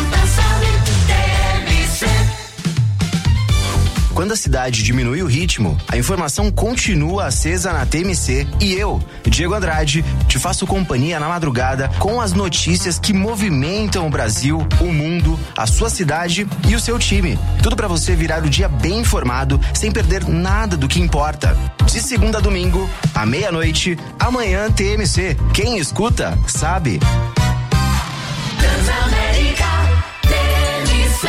Quando a cidade diminui o ritmo, a informação continua acesa na T M C e eu, Diego Andrade, te faço companhia na madrugada com as notícias que movimentam o Brasil, o mundo, a sua cidade e o seu time. Tudo para você virar o dia bem informado, sem perder nada do que importa. De segunda a domingo, à meia-noite, amanhã T M C. Quem escuta, sabe. Transamérica T M C.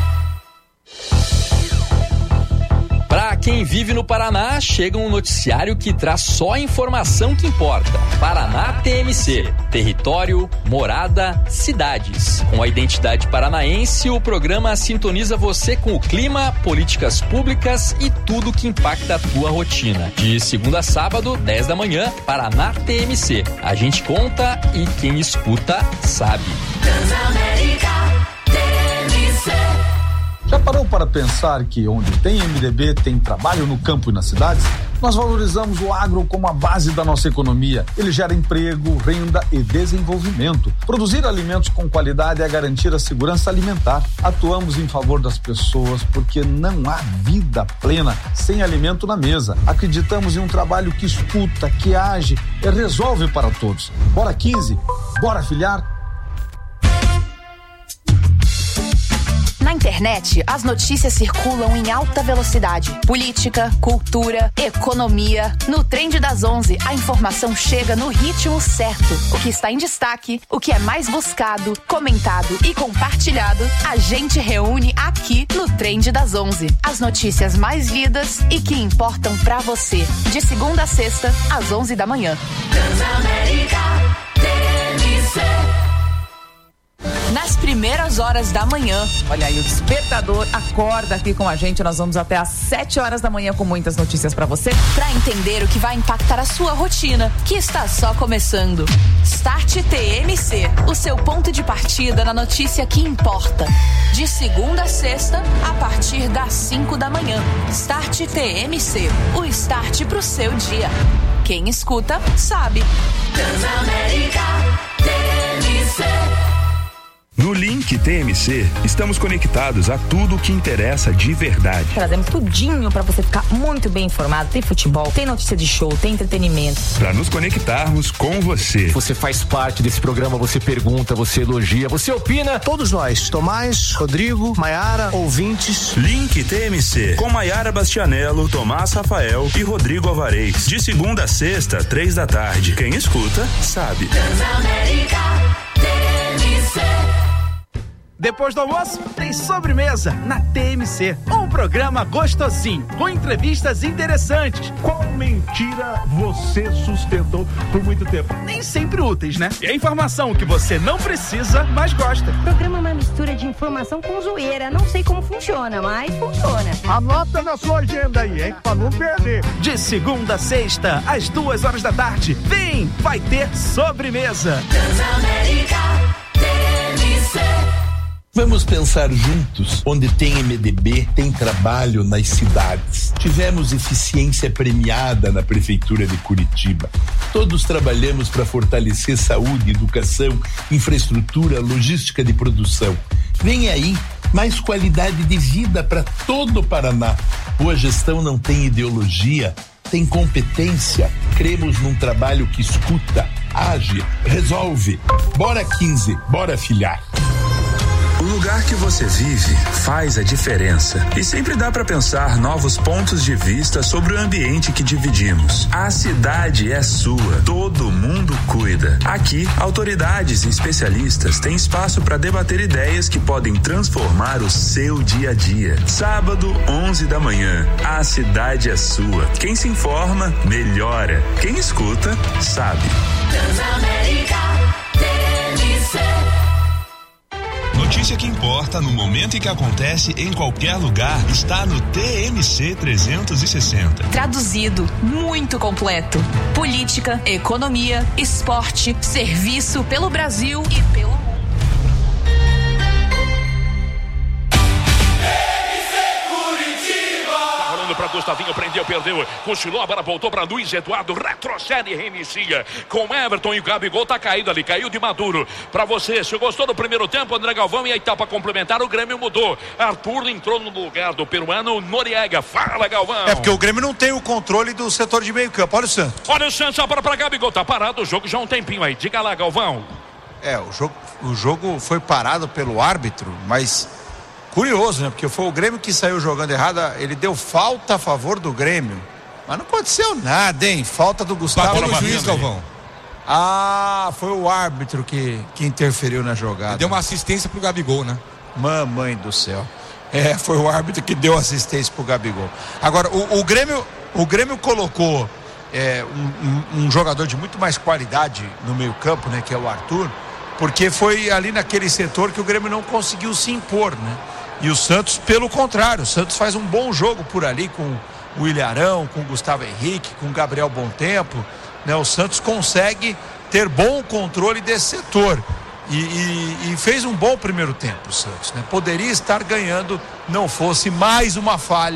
Para quem vive no Paraná, chega um noticiário que traz só a informação que importa. Paraná T M C, território, morada, cidades. Com a identidade paranaense, o programa sintoniza você com o clima, políticas públicas e tudo que impacta a tua rotina. De segunda a sábado, dez da manhã, Paraná T M C. A gente conta e quem escuta sabe. Transamérica T M C. Já parou para pensar que onde tem M D B tem trabalho no campo e nas cidades? Nós valorizamos o agro como a base da nossa economia. Ele gera emprego, renda e desenvolvimento. Produzir alimentos com qualidade é garantir a segurança alimentar. Atuamos em favor das pessoas porque não há vida plena sem alimento na mesa. Acreditamos em um trabalho que escuta, que age e resolve para todos. Bora quinze, bora filiar. Na internet, as notícias circulam em alta velocidade. Política, cultura, economia. No Trend das onze, a informação chega no ritmo certo. O que está em destaque, o que é mais buscado, comentado e compartilhado, a gente reúne aqui no Trend das onze. As notícias mais lidas e que importam pra você. De segunda a sexta, às onze da manhã. Transamérica T M C. Nas primeiras horas da manhã. Olha aí, o Despertador acorda aqui com a gente. Nós vamos até às sete horas da manhã com muitas notícias pra você. Pra entender o que vai impactar a sua rotina, que está só começando. Start T M C, o seu ponto de partida na notícia que importa. De segunda a sexta, a partir das cinco da manhã. Start T M C, o start pro seu dia. Quem escuta, sabe. Transamérica T M C. No Link T M C, estamos conectados a tudo o que interessa de verdade. Trazemos tudinho pra você ficar muito bem informado. Tem futebol, tem notícia de show, tem entretenimento. Para nos conectarmos com você. Você faz parte desse programa, você pergunta, você elogia, você opina. Todos nós, Tomás, Rodrigo, Maiara, ouvintes. Link T M C, com Maiara Bastianello, Tomás Rafael e Rodrigo Alvarez. De segunda a sexta, três da tarde. Quem escuta, sabe. Transamérica T M C. Depois do almoço, tem sobremesa na T M C. Um programa gostosinho, com entrevistas interessantes. Qual mentira você sustentou por muito tempo? Nem sempre úteis, né? E a informação que você não precisa, mas gosta. O programa é uma mistura de informação com zoeira. Não sei como funciona, mas funciona. Anota na sua agenda aí, hein? Pra não perder. De segunda a sexta, às duas horas da tarde. Vem, vai ter sobremesa. Transamérica T M C. Vamos pensar juntos, onde tem M D B, tem trabalho nas cidades. Tivemos eficiência premiada na Prefeitura de Curitiba. Todos trabalhamos para fortalecer saúde, educação, infraestrutura, logística de produção. Vem aí mais qualidade de vida para todo o Paraná. Boa gestão não tem ideologia, tem competência. Cremos num trabalho que escuta, age, resolve. Bora quinze, bora filiar. O lugar que você vive faz a diferença. E sempre dá para pensar novos pontos de vista sobre o ambiente que dividimos. A cidade é sua, todo mundo cuida. Aqui, autoridades e especialistas têm espaço para debater ideias que podem transformar o seu dia a dia. Sábado, onze da manhã. A cidade é sua. Quem se informa, melhora. Quem escuta, sabe. Transamérica T M C. Notícia que importa no momento em que acontece em qualquer lugar está no T M C trezentos e sessenta. Traduzido, muito completo. Política, economia, esporte, serviço pelo Brasil e pelo mundo. Para Gustavinho, prendeu, perdeu, cochilou, a bola voltou para Luiz Eduardo, retrocede e reinicia com Everton, e o Gabigol tá caído ali, caiu de maduro. Para você, se gostou do primeiro tempo, André Galvão, e aí tá para complementar, o Grêmio mudou. Arthur entrou no lugar do peruano Noriega. Fala, Galvão. É porque o Grêmio não tem o controle do setor de meio campo. Olha o Santos. Olha o Santos, a bola para Gabigol, tá parado o jogo já há um tempinho aí. Diga lá, Galvão. É, o jogo, o jogo foi parado pelo árbitro, mas curioso, né? Porque foi o Grêmio que saiu jogando errado. Ele deu falta a favor do Grêmio. Mas não aconteceu nada, hein? Falta do Gustavo. Bateu no juiz, Galvão. Ah, foi o árbitro que, que interferiu na jogada. Ele deu uma assistência pro Gabigol, né? Mamãe do céu. É, foi o árbitro que deu assistência pro Gabigol. Agora, o, o Grêmio, o Grêmio colocou é, um, um, um jogador de muito mais qualidade no meio campo, né? Que é o Arthur. Porque foi ali naquele setor que o Grêmio não conseguiu se impor, né? E o Santos, pelo contrário, o Santos faz um bom jogo por ali com o Ilharão, com o Gustavo Henrique, com o Gabriel Bontempo, né? O Santos consegue ter bom controle desse setor e, e, e fez um bom primeiro tempo o Santos, né? Poderia estar ganhando, não fosse mais uma falha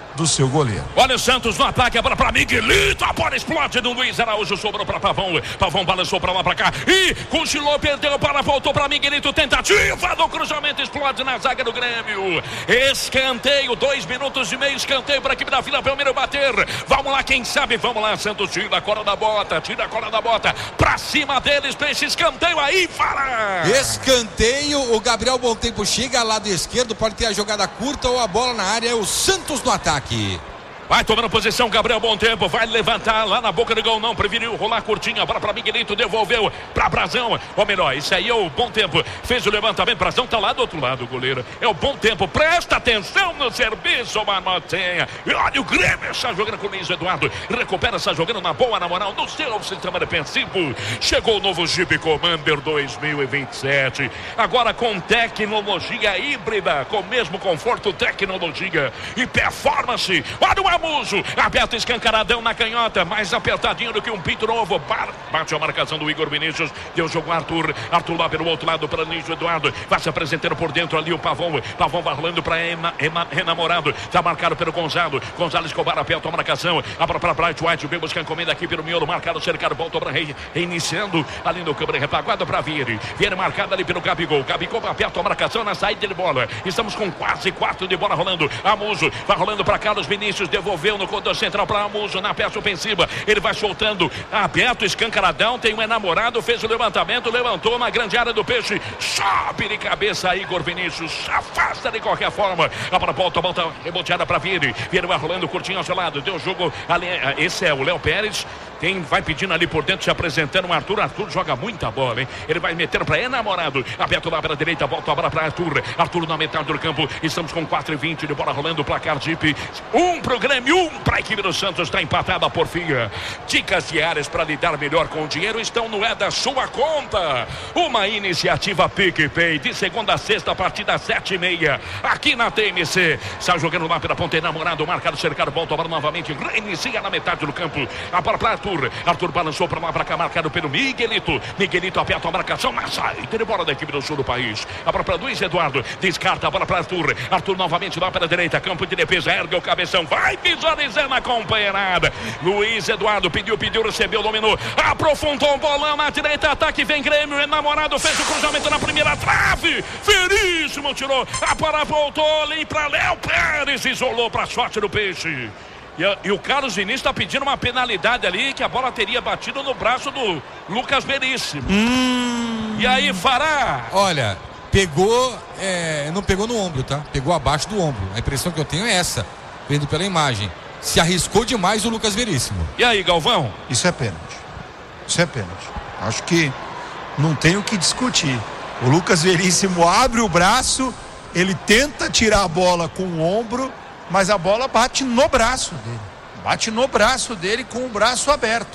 do seu goleiro. Olha o Santos no ataque, a bola para Miguelito, a bola explode do Luiz Araújo, sobrou para Pavão, Pavão balançou para lá, para cá e cochilou, perdeu, para voltou para Miguelito, tentativa do cruzamento, explode na zaga do Grêmio, escanteio, dois minutos e meio, escanteio para a equipe da Vila Belmiro bater, vamos lá, quem sabe, vamos lá, Santos tira a cola da bota, tira a cola da bota, para cima deles, para esse escanteio aí, fala! Escanteio, o Gabriel Bontempo chega, lado esquerdo, pode ter a jogada curta ou a bola na área, é o Santos no ataque. Vai tomando posição, Gabriel Bontempo, vai levantar lá na boca do gol, não, preferiu rolar curtinho, a bola para Miguelito, devolveu para Brazão, ou melhor, isso aí é o Bontempo, fez o levantamento, Brazão tá lá do outro lado, o goleiro, é o Bontempo, presta atenção no serviço, Marmotinha, e olha o Grêmio, está jogando com o Luiz Eduardo, recupera, está jogando na boa, na moral, no seu sistema defensivo, chegou o novo Jeep Commander dois mil e vinte e sete, agora com tecnologia híbrida, com o mesmo conforto, tecnologia e performance, olha o Amuso, aberto escancaradão na canhota, mais apertadinho do que um pinto novo, bate a marcação do Igor Vinícius, deu jogo Arthur, Arthur lá pelo outro lado para Luiz Eduardo, vai se apresentando por dentro ali o Pavão, Pavão vai rolando para Enamorado, está marcado pelo Gonzalo, Gonzalo Escobar aperta a marcação, a para Bright White, vem buscando encomenda aqui pelo miolo, marcado, cercado, voltou para Rei, reiniciando ali no câmera repaguada para Vieri, Vieri marcado ali pelo Gabigol, Gabigol aperta a marcação na saída de bola, estamos com quase quatro de bola rolando, Amuso, vai rolando para Carlos Vinícius, devolveu no contorno central para Amuso, na peça ofensiva, ele vai soltando, aberto, escancaradão, tem um enamorado, fez o levantamento, levantou na grande área do Peixe, sobe de cabeça, Igor Vinícius, afasta de qualquer forma, a bola volta, volta reboteada para Vieri, Vieri vai rolando, curtinho ao seu lado, deu jogo, ali, esse é o Léo Pérez, tem, vai pedindo ali por dentro, se apresentando o Arthur, Arthur joga muita bola, hein, ele vai metendo para Enamorado, aberto lá para a direita, volta a bola para Arthur, Arthur na metade do campo, estamos com quatro e vinte de bola rolando, placar Jeep, um pro Grêmio, um para a equipe do Santos, está empatada a porfia. Dicas diárias para lidar melhor com o dinheiro estão no É da Sua Conta. Uma iniciativa PicPay de segunda a sexta a partir das sete e meia. Aqui na T M C. Está jogando lá pela ponta, Enamorado, marcado, cercado, volta a bola novamente, reinicia na metade do campo. A bola para Arthur. Arthur balançou para lá, para cá, marcado pelo Miguelito. Miguelito aperta a marcação, mas sai de bola da equipe do sul do país. A bola para Luiz Eduardo, descarta a bola para Arthur. Arthur novamente lá pela direita, campo de defesa, ergue o cabeção, vai visualizando a companheirada. Luiz Eduardo pediu, pediu, recebeu, dominou, aprofundou o bolão na direita, ataque, vem Grêmio, Enamorado fez o cruzamento na primeira trave, Veríssimo tirou, a bola voltou ali para Léo Pérez, isolou para a sorte do Peixe. E, e o Carlos Vinícius está pedindo uma penalidade ali, que a bola teria batido no braço do Lucas Veríssimo. Hum. E aí, Fará? Olha, pegou, é, não pegou no ombro, tá? Pegou abaixo do ombro. A impressão que eu tenho é essa, vendo pela imagem. Se arriscou demais o Lucas Veríssimo. E aí, Galvão? Isso é pênalti. Isso é pênalti. Acho que não tem o que discutir. O Lucas Veríssimo abre o braço, ele tenta tirar a bola com o ombro, mas a bola bate no braço dele. Bate no braço dele com o braço aberto.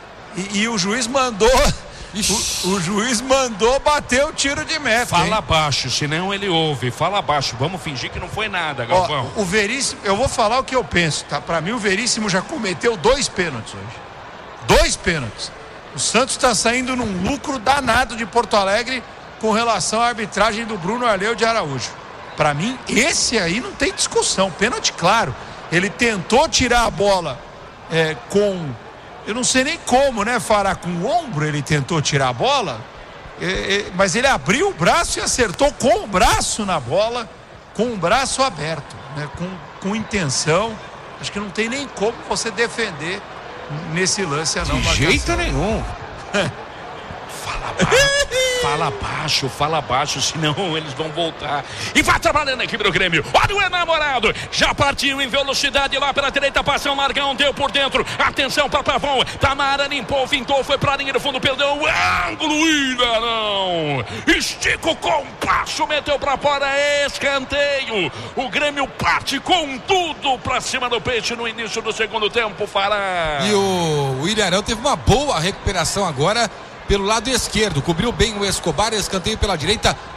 E, e o juiz mandou... O, o juiz mandou bater o tiro de meta. Fala hein? baixo, senão ele ouve. Fala baixo, vamos fingir que não foi nada, Galvão. Ó, o Veríssimo, eu vou falar o que eu penso, tá? Pra mim o Veríssimo já cometeu dois pênaltis hoje. Dois pênaltis. O Santos tá saindo num lucro danado de Porto Alegre com relação à arbitragem do Bruno Arleu de Araújo. Pra mim, esse aí não tem discussão. Pênalti claro. Ele tentou tirar a bola é, com... Eu não sei nem como, né, Fará? Com o ombro ele tentou tirar a bola, é, é, mas ele abriu o braço e acertou com o braço na bola, com o braço aberto, né, com, com intenção. Acho que não tem nem como você defender nesse lance a não marcação. De jeito nenhum. Fala baixo, fala baixo, fala baixo, senão eles vão voltar. E vai trabalhando a equipe do Grêmio. Olha o Enamorado, já partiu em velocidade lá pela direita, passou um largão, deu por dentro. Atenção para Pavão, tá na área, limpou, fintou, foi pra linha do fundo, perdeu o ângulo, ainda não. Estica o compasso, meteu pra fora, escanteio. O Grêmio parte com tudo pra cima do Peixe no início do segundo tempo, Fará. E o, o Ilharão teve uma boa recuperação agora pelo lado esquerdo, cobriu bem o Escobar, escanteio pela direita,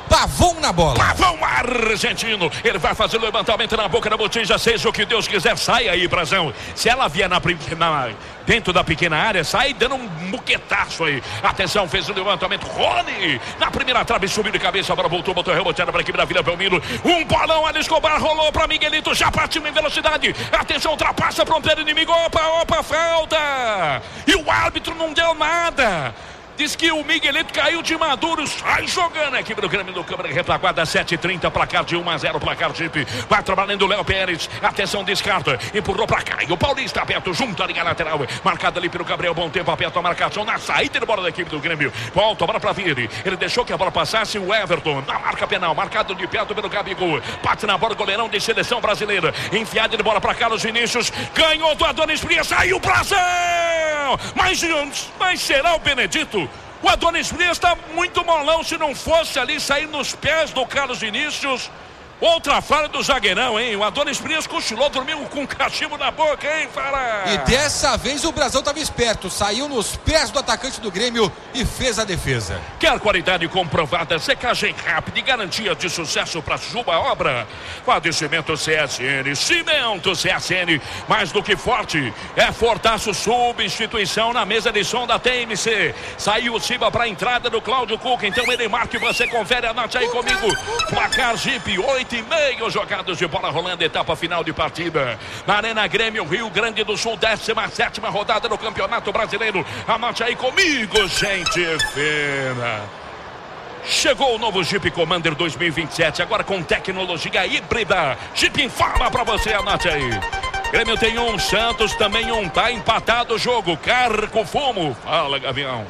Pavão na bola. Pavão argentino. Ele vai fazer o levantamento na boca da botija. Seja o que Deus quiser, sai aí, Brazão. Se ela vier na, na, dentro da pequena área, sai dando um muquetaço aí. Atenção, fez o levantamento. Rony na primeira trave, subiu de cabeça. Agora voltou, botou reboteada para a equipe da Vila Belmiro. Um bolão, ali Escobar rolou para Miguelito. Já partiu em velocidade. Atenção, ultrapassa a fronteira inimigo. Opa, opa, falta. E o árbitro não deu nada. Diz que o Miguelito caiu de maduro, sai jogando a equipe do Grêmio do Câmara Retaguarda, sete e trinta, placar de um a zero, placar Jeep. Vai trabalhando o Léo Pérez, atenção, descarta, empurrou pra cá, e o Paulista aperta junto à linha lateral, marcado ali pelo Gabriel, bom tempo, aperta a marcação na saída de bola da equipe do Grêmio. Volta a bola pra Vire, ele deixou que a bola passasse, o Everton, na marca penal, marcado de perto pelo Gabigol, bate na bola, goleirão de seleção brasileira, enfiada de bola pra Carlos Vinícius, ganhou do Adonis Frias, saiu o Brasil! Mas, mas será o Benedito? O Adonis Frias está muito molão. Se não fosse ali sair nos pés do Carlos Vinícius. Outra falha do zagueirão, hein? O Adonis Frias cochilou, dormiu com um cachimbo na boca, hein, Fara? E dessa vez o Brasil estava esperto. Saiu nos pés do atacante do Grêmio e fez a defesa. Quer qualidade comprovada, secagem rápida e garantia de sucesso para sua obra? Faz cimento C S N. Cimento C S N, mais do que forte. É Fortaço, substituição na mesa de som da T M C. Saiu o Ciba para a entrada do Cláudio Cuca. Então ele marca e você confere. Anote aí comigo. Placar Jeep, oito e meio jogados de bola rolando, etapa final de partida na Arena Grêmio, Rio Grande do Sul, décima sétima rodada do Campeonato Brasileiro. Anote aí comigo, gente fina. Chegou o novo Jeep Commander dois mil e vinte e sete, agora com tecnologia híbrida. Jeep informa pra você, anote aí. Grêmio tem um, Santos também um, tá empatado o jogo. Carco Fumo, fala, Gavião.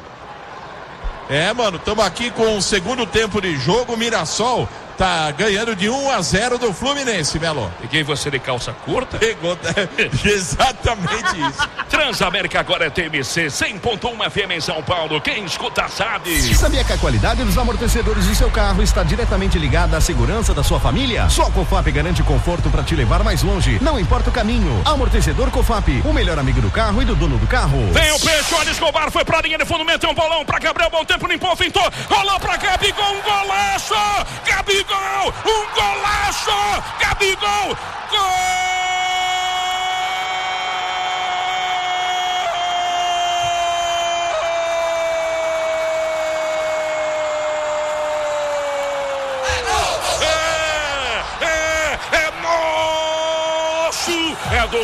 É, mano, estamos aqui com o segundo tempo de jogo. Mirassol tá ganhando de um a zero do Fluminense, Melo. Peguei você de calça curta? Pegou, exatamente isso. Transamérica agora é T M C, cem ponto um F M em São Paulo. Quem escuta sabe. Sabia que a qualidade dos amortecedores do seu carro está diretamente ligada à segurança da sua família? Só a Cofap garante conforto para te levar mais longe, não importa o caminho. Amortecedor Cofap, o melhor amigo do carro e do dono do carro. Vem o peixe, olha, Escobar foi pra linha de fundo, meteu um bolão pra Gabriel, bom tempo, limpou, fintou, rolou pra Gabigol, um golaço! Gabigol! Um golaço! Gabigol! Gol! É, é, é nosso! É do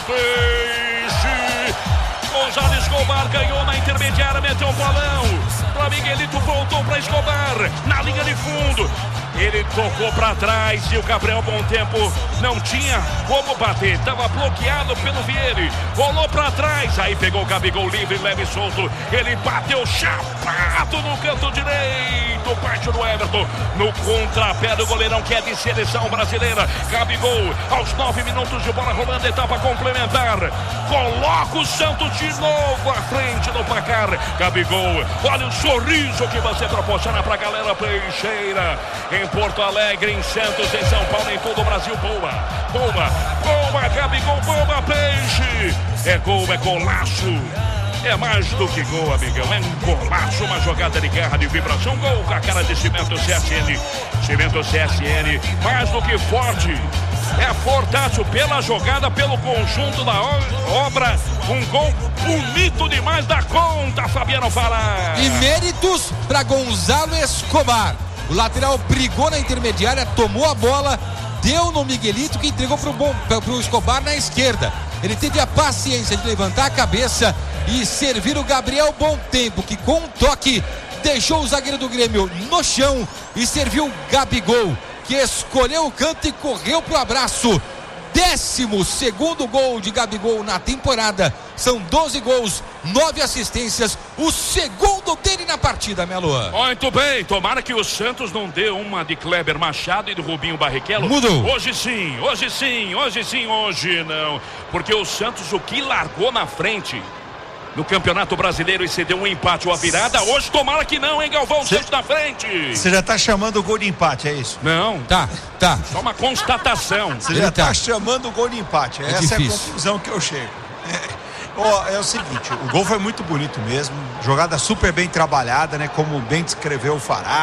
Peixe! Gonzalo Escobar ganhou na intermediária, meteu o bolão. Para Miguelito, voltou para Escobar na linha de fundo. Ele tocou para trás e o Gabriel Bom Tempo não tinha como bater, estava bloqueado pelo Vieri, rolou para trás, aí pegou o Gabigol livre, leve e solto, ele bateu chapado no canto direito, parte do Everton, no contrapé do goleirão que é de seleção brasileira. Gabigol, aos nove minutos de bola rolando, etapa complementar, coloca o Santos de novo à frente do placar. Gabigol, olha o sorriso que você proporciona pra galera peixeira, em Porto Alegre, em Santos, em São Paulo, em todo o Brasil. Boa, boa, boa, Gabigol, boa, Peixe. É gol, é golaço. É mais do que gol, amigão. É um golaço, uma jogada de guerra, de vibração. Gol com a cara de Cimento C S N. Cimento C S N, mais do que forte. É Fortaço pela jogada, pelo conjunto da obra. Um gol bonito demais da conta, Fabiano Fala. E méritos para Gonzalo Escobar. O lateral brigou na intermediária, tomou a bola, deu no Miguelito, que entregou para o Escobar na esquerda. Ele teve a paciência de levantar a cabeça e servir o Gabriel Bom Tempo, que com um toque deixou o zagueiro do Grêmio no chão e serviu o Gabigol, que escolheu o canto e correu para o abraço. Décimo segundo gol de Gabigol na temporada. São doze gols, nove assistências, o segundo dele na partida, Melo. Muito bem, tomara que o Santos não dê uma de Kleber Machado e do Rubinho Barrichello. Mudou. Hoje sim, hoje sim, hoje sim, hoje não. Porque o Santos, o que largou na frente no Campeonato Brasileiro e cedeu um empate ou a virada, hoje tomara que não, hein, Galvão? O Santos na frente. Você já tá chamando o gol de empate, é isso? Não. Tá, tá. Só uma constatação. Você já tá chamando o gol de empate. É Essa difícil. é a conclusão que eu chego. É. Oh, é o seguinte, o gol foi muito bonito mesmo, jogada super bem trabalhada, né? Como bem descreveu o Fará,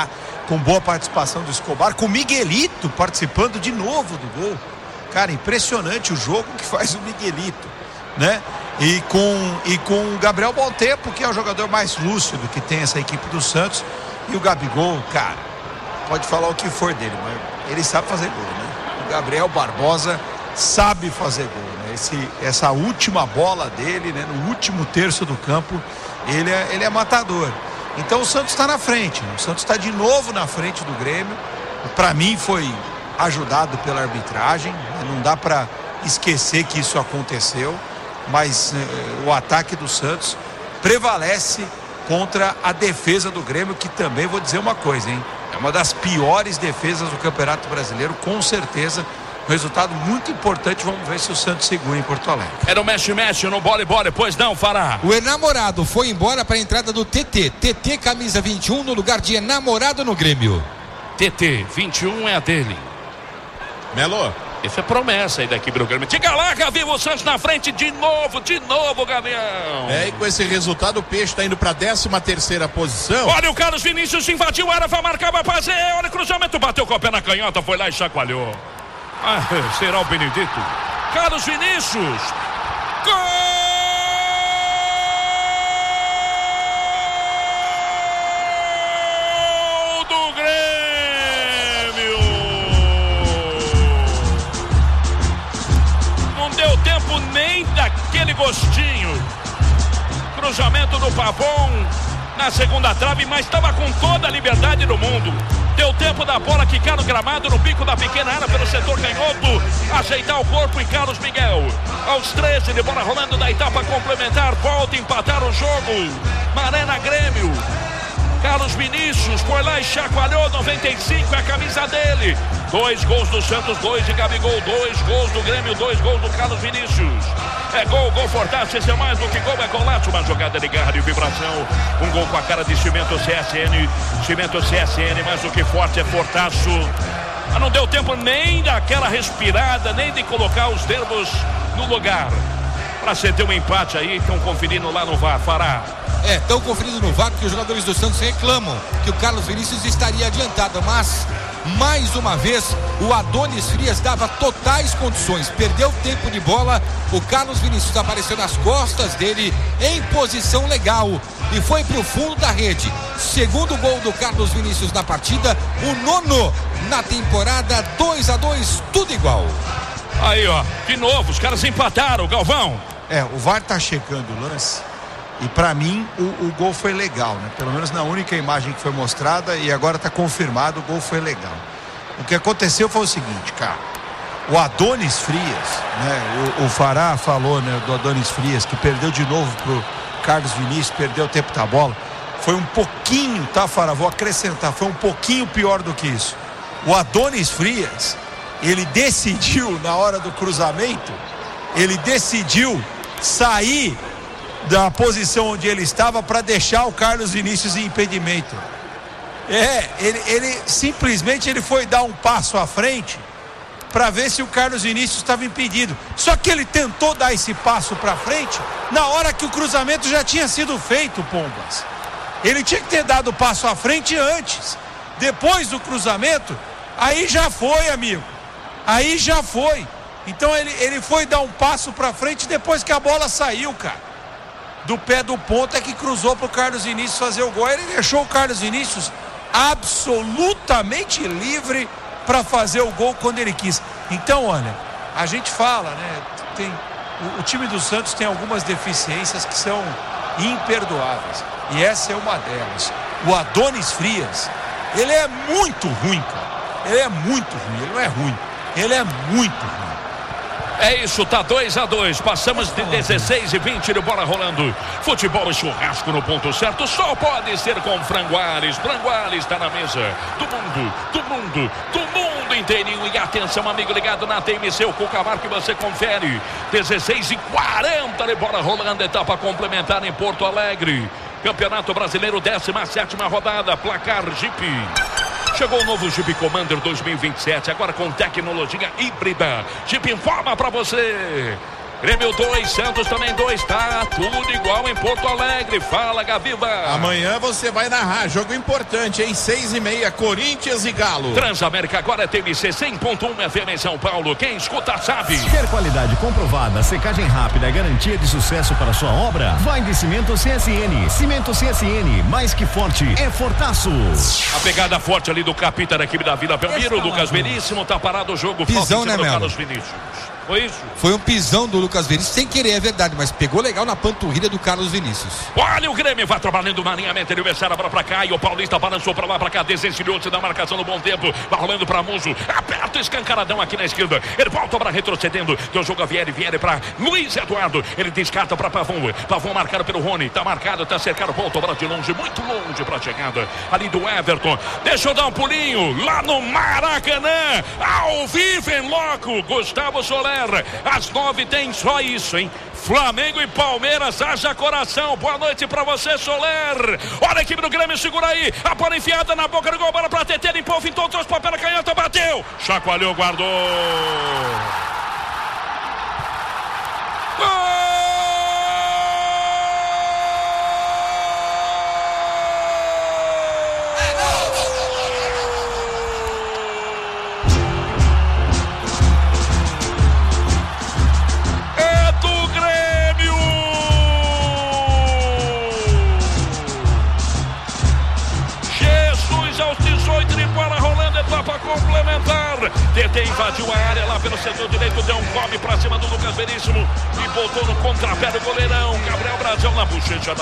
com boa participação do Escobar, com o Miguelito participando de novo do gol. Cara, impressionante o jogo que faz o Miguelito, né? E com, e com o Gabriel Bontempo, que é o jogador mais lúcido que tem essa equipe do Santos. E o Gabigol, cara, pode falar o que for dele, mas ele sabe fazer gol, né? O Gabriel Barbosa sabe fazer gol, né? Esse, essa última bola dele, né? No último terço do campo, ele é, ele é matador. Então o Santos está na frente, né? O Santos está de novo na frente do Grêmio. Para mim foi ajudado pela arbitragem, né? Não dá para esquecer que isso aconteceu, mas eh, o ataque do Santos prevalece contra a defesa do Grêmio, que também vou dizer uma coisa, hein? É uma das piores defesas do Campeonato Brasileiro, com certeza. Um resultado muito importante. Vamos ver se o Santos segura em Porto Alegre. Era o mexe-mexe no bola-bola, pois não, Fará. O enamorado foi embora para a entrada do T T. T T, camisa vinte e um, no lugar de enamorado no Grêmio. T T, vinte e um é a dele. Melo. Essa é promessa aí da equipe do Grêmio. Diga lá, Gavião, o Santos na frente de novo, de novo, Gavião. É, e com esse resultado o Peixe está indo para a décima terceira posição. Olha o Carlos Vinícius, invadiu a área, vai marcar, vai fazer. Olha o cruzamento, bateu com o pé na canhota, foi lá e chacoalhou. Ah, será o Benedito. Carlos Vinícius. Gol do Grêmio. Não deu tempo nem daquele gostinho. Cruzamento do Pavon na segunda trave, mas estava com toda a liberdade do mundo. Deu tempo da bola quicar no gramado, no bico da pequena área pelo setor canhoto, ajeitar o corpo e Carlos Miguel. Aos treze de bola rolando da etapa complementar, volta a empatar o jogo. Maré Grêmio. Carlos Vinícius foi lá e chacoalhou, noventa e cinco é a camisa dele. Dois gols do Santos, dois de Gabigol, dois gols do Grêmio, dois gols do Carlos Vinícius. É gol, gol Fortaço, esse é mais do que gol, é golaço, uma jogada de garra, de vibração. Um gol com a cara de Cimento C S N, Cimento C S N, mais do que forte é Fortaço. Mas não deu tempo nem daquela respirada, nem de colocar os dedos no lugar. Pra você ter um empate aí, estão conferindo lá no V A R, Fará. É, estão conferindo no V A R porque os jogadores do Santos reclamam que o Carlos Vinícius estaria adiantado, mas mais uma vez o Adonis Frias dava totais condições, perdeu tempo de bola, o Carlos Vinícius apareceu nas costas dele em posição legal e foi pro fundo da rede. Segundo gol do Carlos Vinícius na partida, o nono na temporada, dois a dois, tudo igual. Aí, ó, de novo, os caras empataram, Galvão. É, o V A R tá checando o lance. E pra mim o, o gol foi legal, né? Pelo menos na única imagem que foi mostrada, e agora tá confirmado, o gol foi legal. O que aconteceu foi o seguinte, cara. O Adonis Frias, né? O, o Fará falou, né, do Adonis Frias, que perdeu de novo pro Carlos Vinícius, perdeu o tempo da bola. Foi um pouquinho, tá, Fará? Vou acrescentar, foi um pouquinho pior do que isso. O Adonis Frias, ele decidiu na hora do cruzamento, ele decidiu sair da posição onde ele estava para deixar o Carlos Vinícius em impedimento. É, ele, ele simplesmente ele foi dar um passo à frente para ver se o Carlos Vinícius estava impedido. Só que ele tentou dar esse passo para frente na hora que o cruzamento já tinha sido feito, Pombas. Ele tinha que ter dado o passo à frente antes. Depois do cruzamento, aí já foi, amigo. Aí já foi. Então ele, ele foi dar um passo para frente depois que a bola saiu, cara. Do pé do ponto é que cruzou pro Carlos Vinícius fazer o gol. Ele deixou o Carlos Vinícius absolutamente livre para fazer o gol quando ele quis. Então, olha, a gente fala, né? Tem, o, o time do Santos tem algumas deficiências que são imperdoáveis. E essa é uma delas. O Adonis Frias, ele é muito ruim, cara. Ele é muito ruim, ele não é ruim. Ele é muito ruim. É isso, tá dois a dois, passamos de dezesseis e vinte de bola rolando. Futebol e churrasco no ponto certo, só pode ser com Franguares. Franguares está na mesa do mundo, do mundo, do mundo inteirinho. E atenção, amigo ligado na T M C, o Cucamar que você confere. dezesseis e quarenta de bola rolando, etapa complementar em Porto Alegre. Campeonato Brasileiro, décima sétima rodada, placar Jeep. Chegou o novo Jeep Commander dois mil e vinte e sete, agora com tecnologia híbrida. Jeep informa para você. Grêmio dois, Santos também dois, tá tudo igual em Porto Alegre. Fala, Gaviva. Amanhã você vai narrar, jogo importante, em seis e meia, Corinthians e Galo. Transamérica agora é T M C cem ponto um F M em São Paulo, quem escuta sabe. Quer qualidade comprovada, secagem rápida e garantia de sucesso para sua obra? Vai de Cimento C S N. Cimento C S N, mais que forte, é fortaço. A pegada forte ali do capitão da equipe da Vila Belmiro, Lucas Veríssimo, tá parado o jogo. Pisão, né, Melo? Foi isso? Foi um pisão do Lucas Vinícius, sem querer, é verdade, mas pegou legal na panturrilha do Carlos Vinícius. Olha o Grêmio, vai trabalhando no alinhamento, ele vai a bola pra cá, e o Paulista balançou pra lá, pra cá, desencilhou-se da marcação no bom tempo, vai rolando pra Muso, aperta o escancaradão aqui na esquerda, ele volta pra retrocedendo, deu jogo a Vieri, Vieri pra Luiz Eduardo, ele descarta pra Pavão, Pavão marcado pelo Rony, tá marcado, tá cercado, volta bola de longe, muito longe pra chegada, ali do Everton, deixa eu dar um pulinho, lá no Maracanã, ao vivo em loco, Gustavo Soler, às nove tem só isso, hein? Flamengo e Palmeiras, haja coração. Boa noite pra você, Soler. Olha a equipe do Grêmio, segura aí. A bola enfiada na boca do gol, bola pra T T, limpou, fintou, trouxe papel na canhota, bateu. Chacoalhou, guardou. Gol! Para complementar, T T invadiu a área lá pelo setor direito, deu um cobre para cima do Lucas Veríssimo e botou no contrapé do goleirão Gabriel Brasil na bochecha da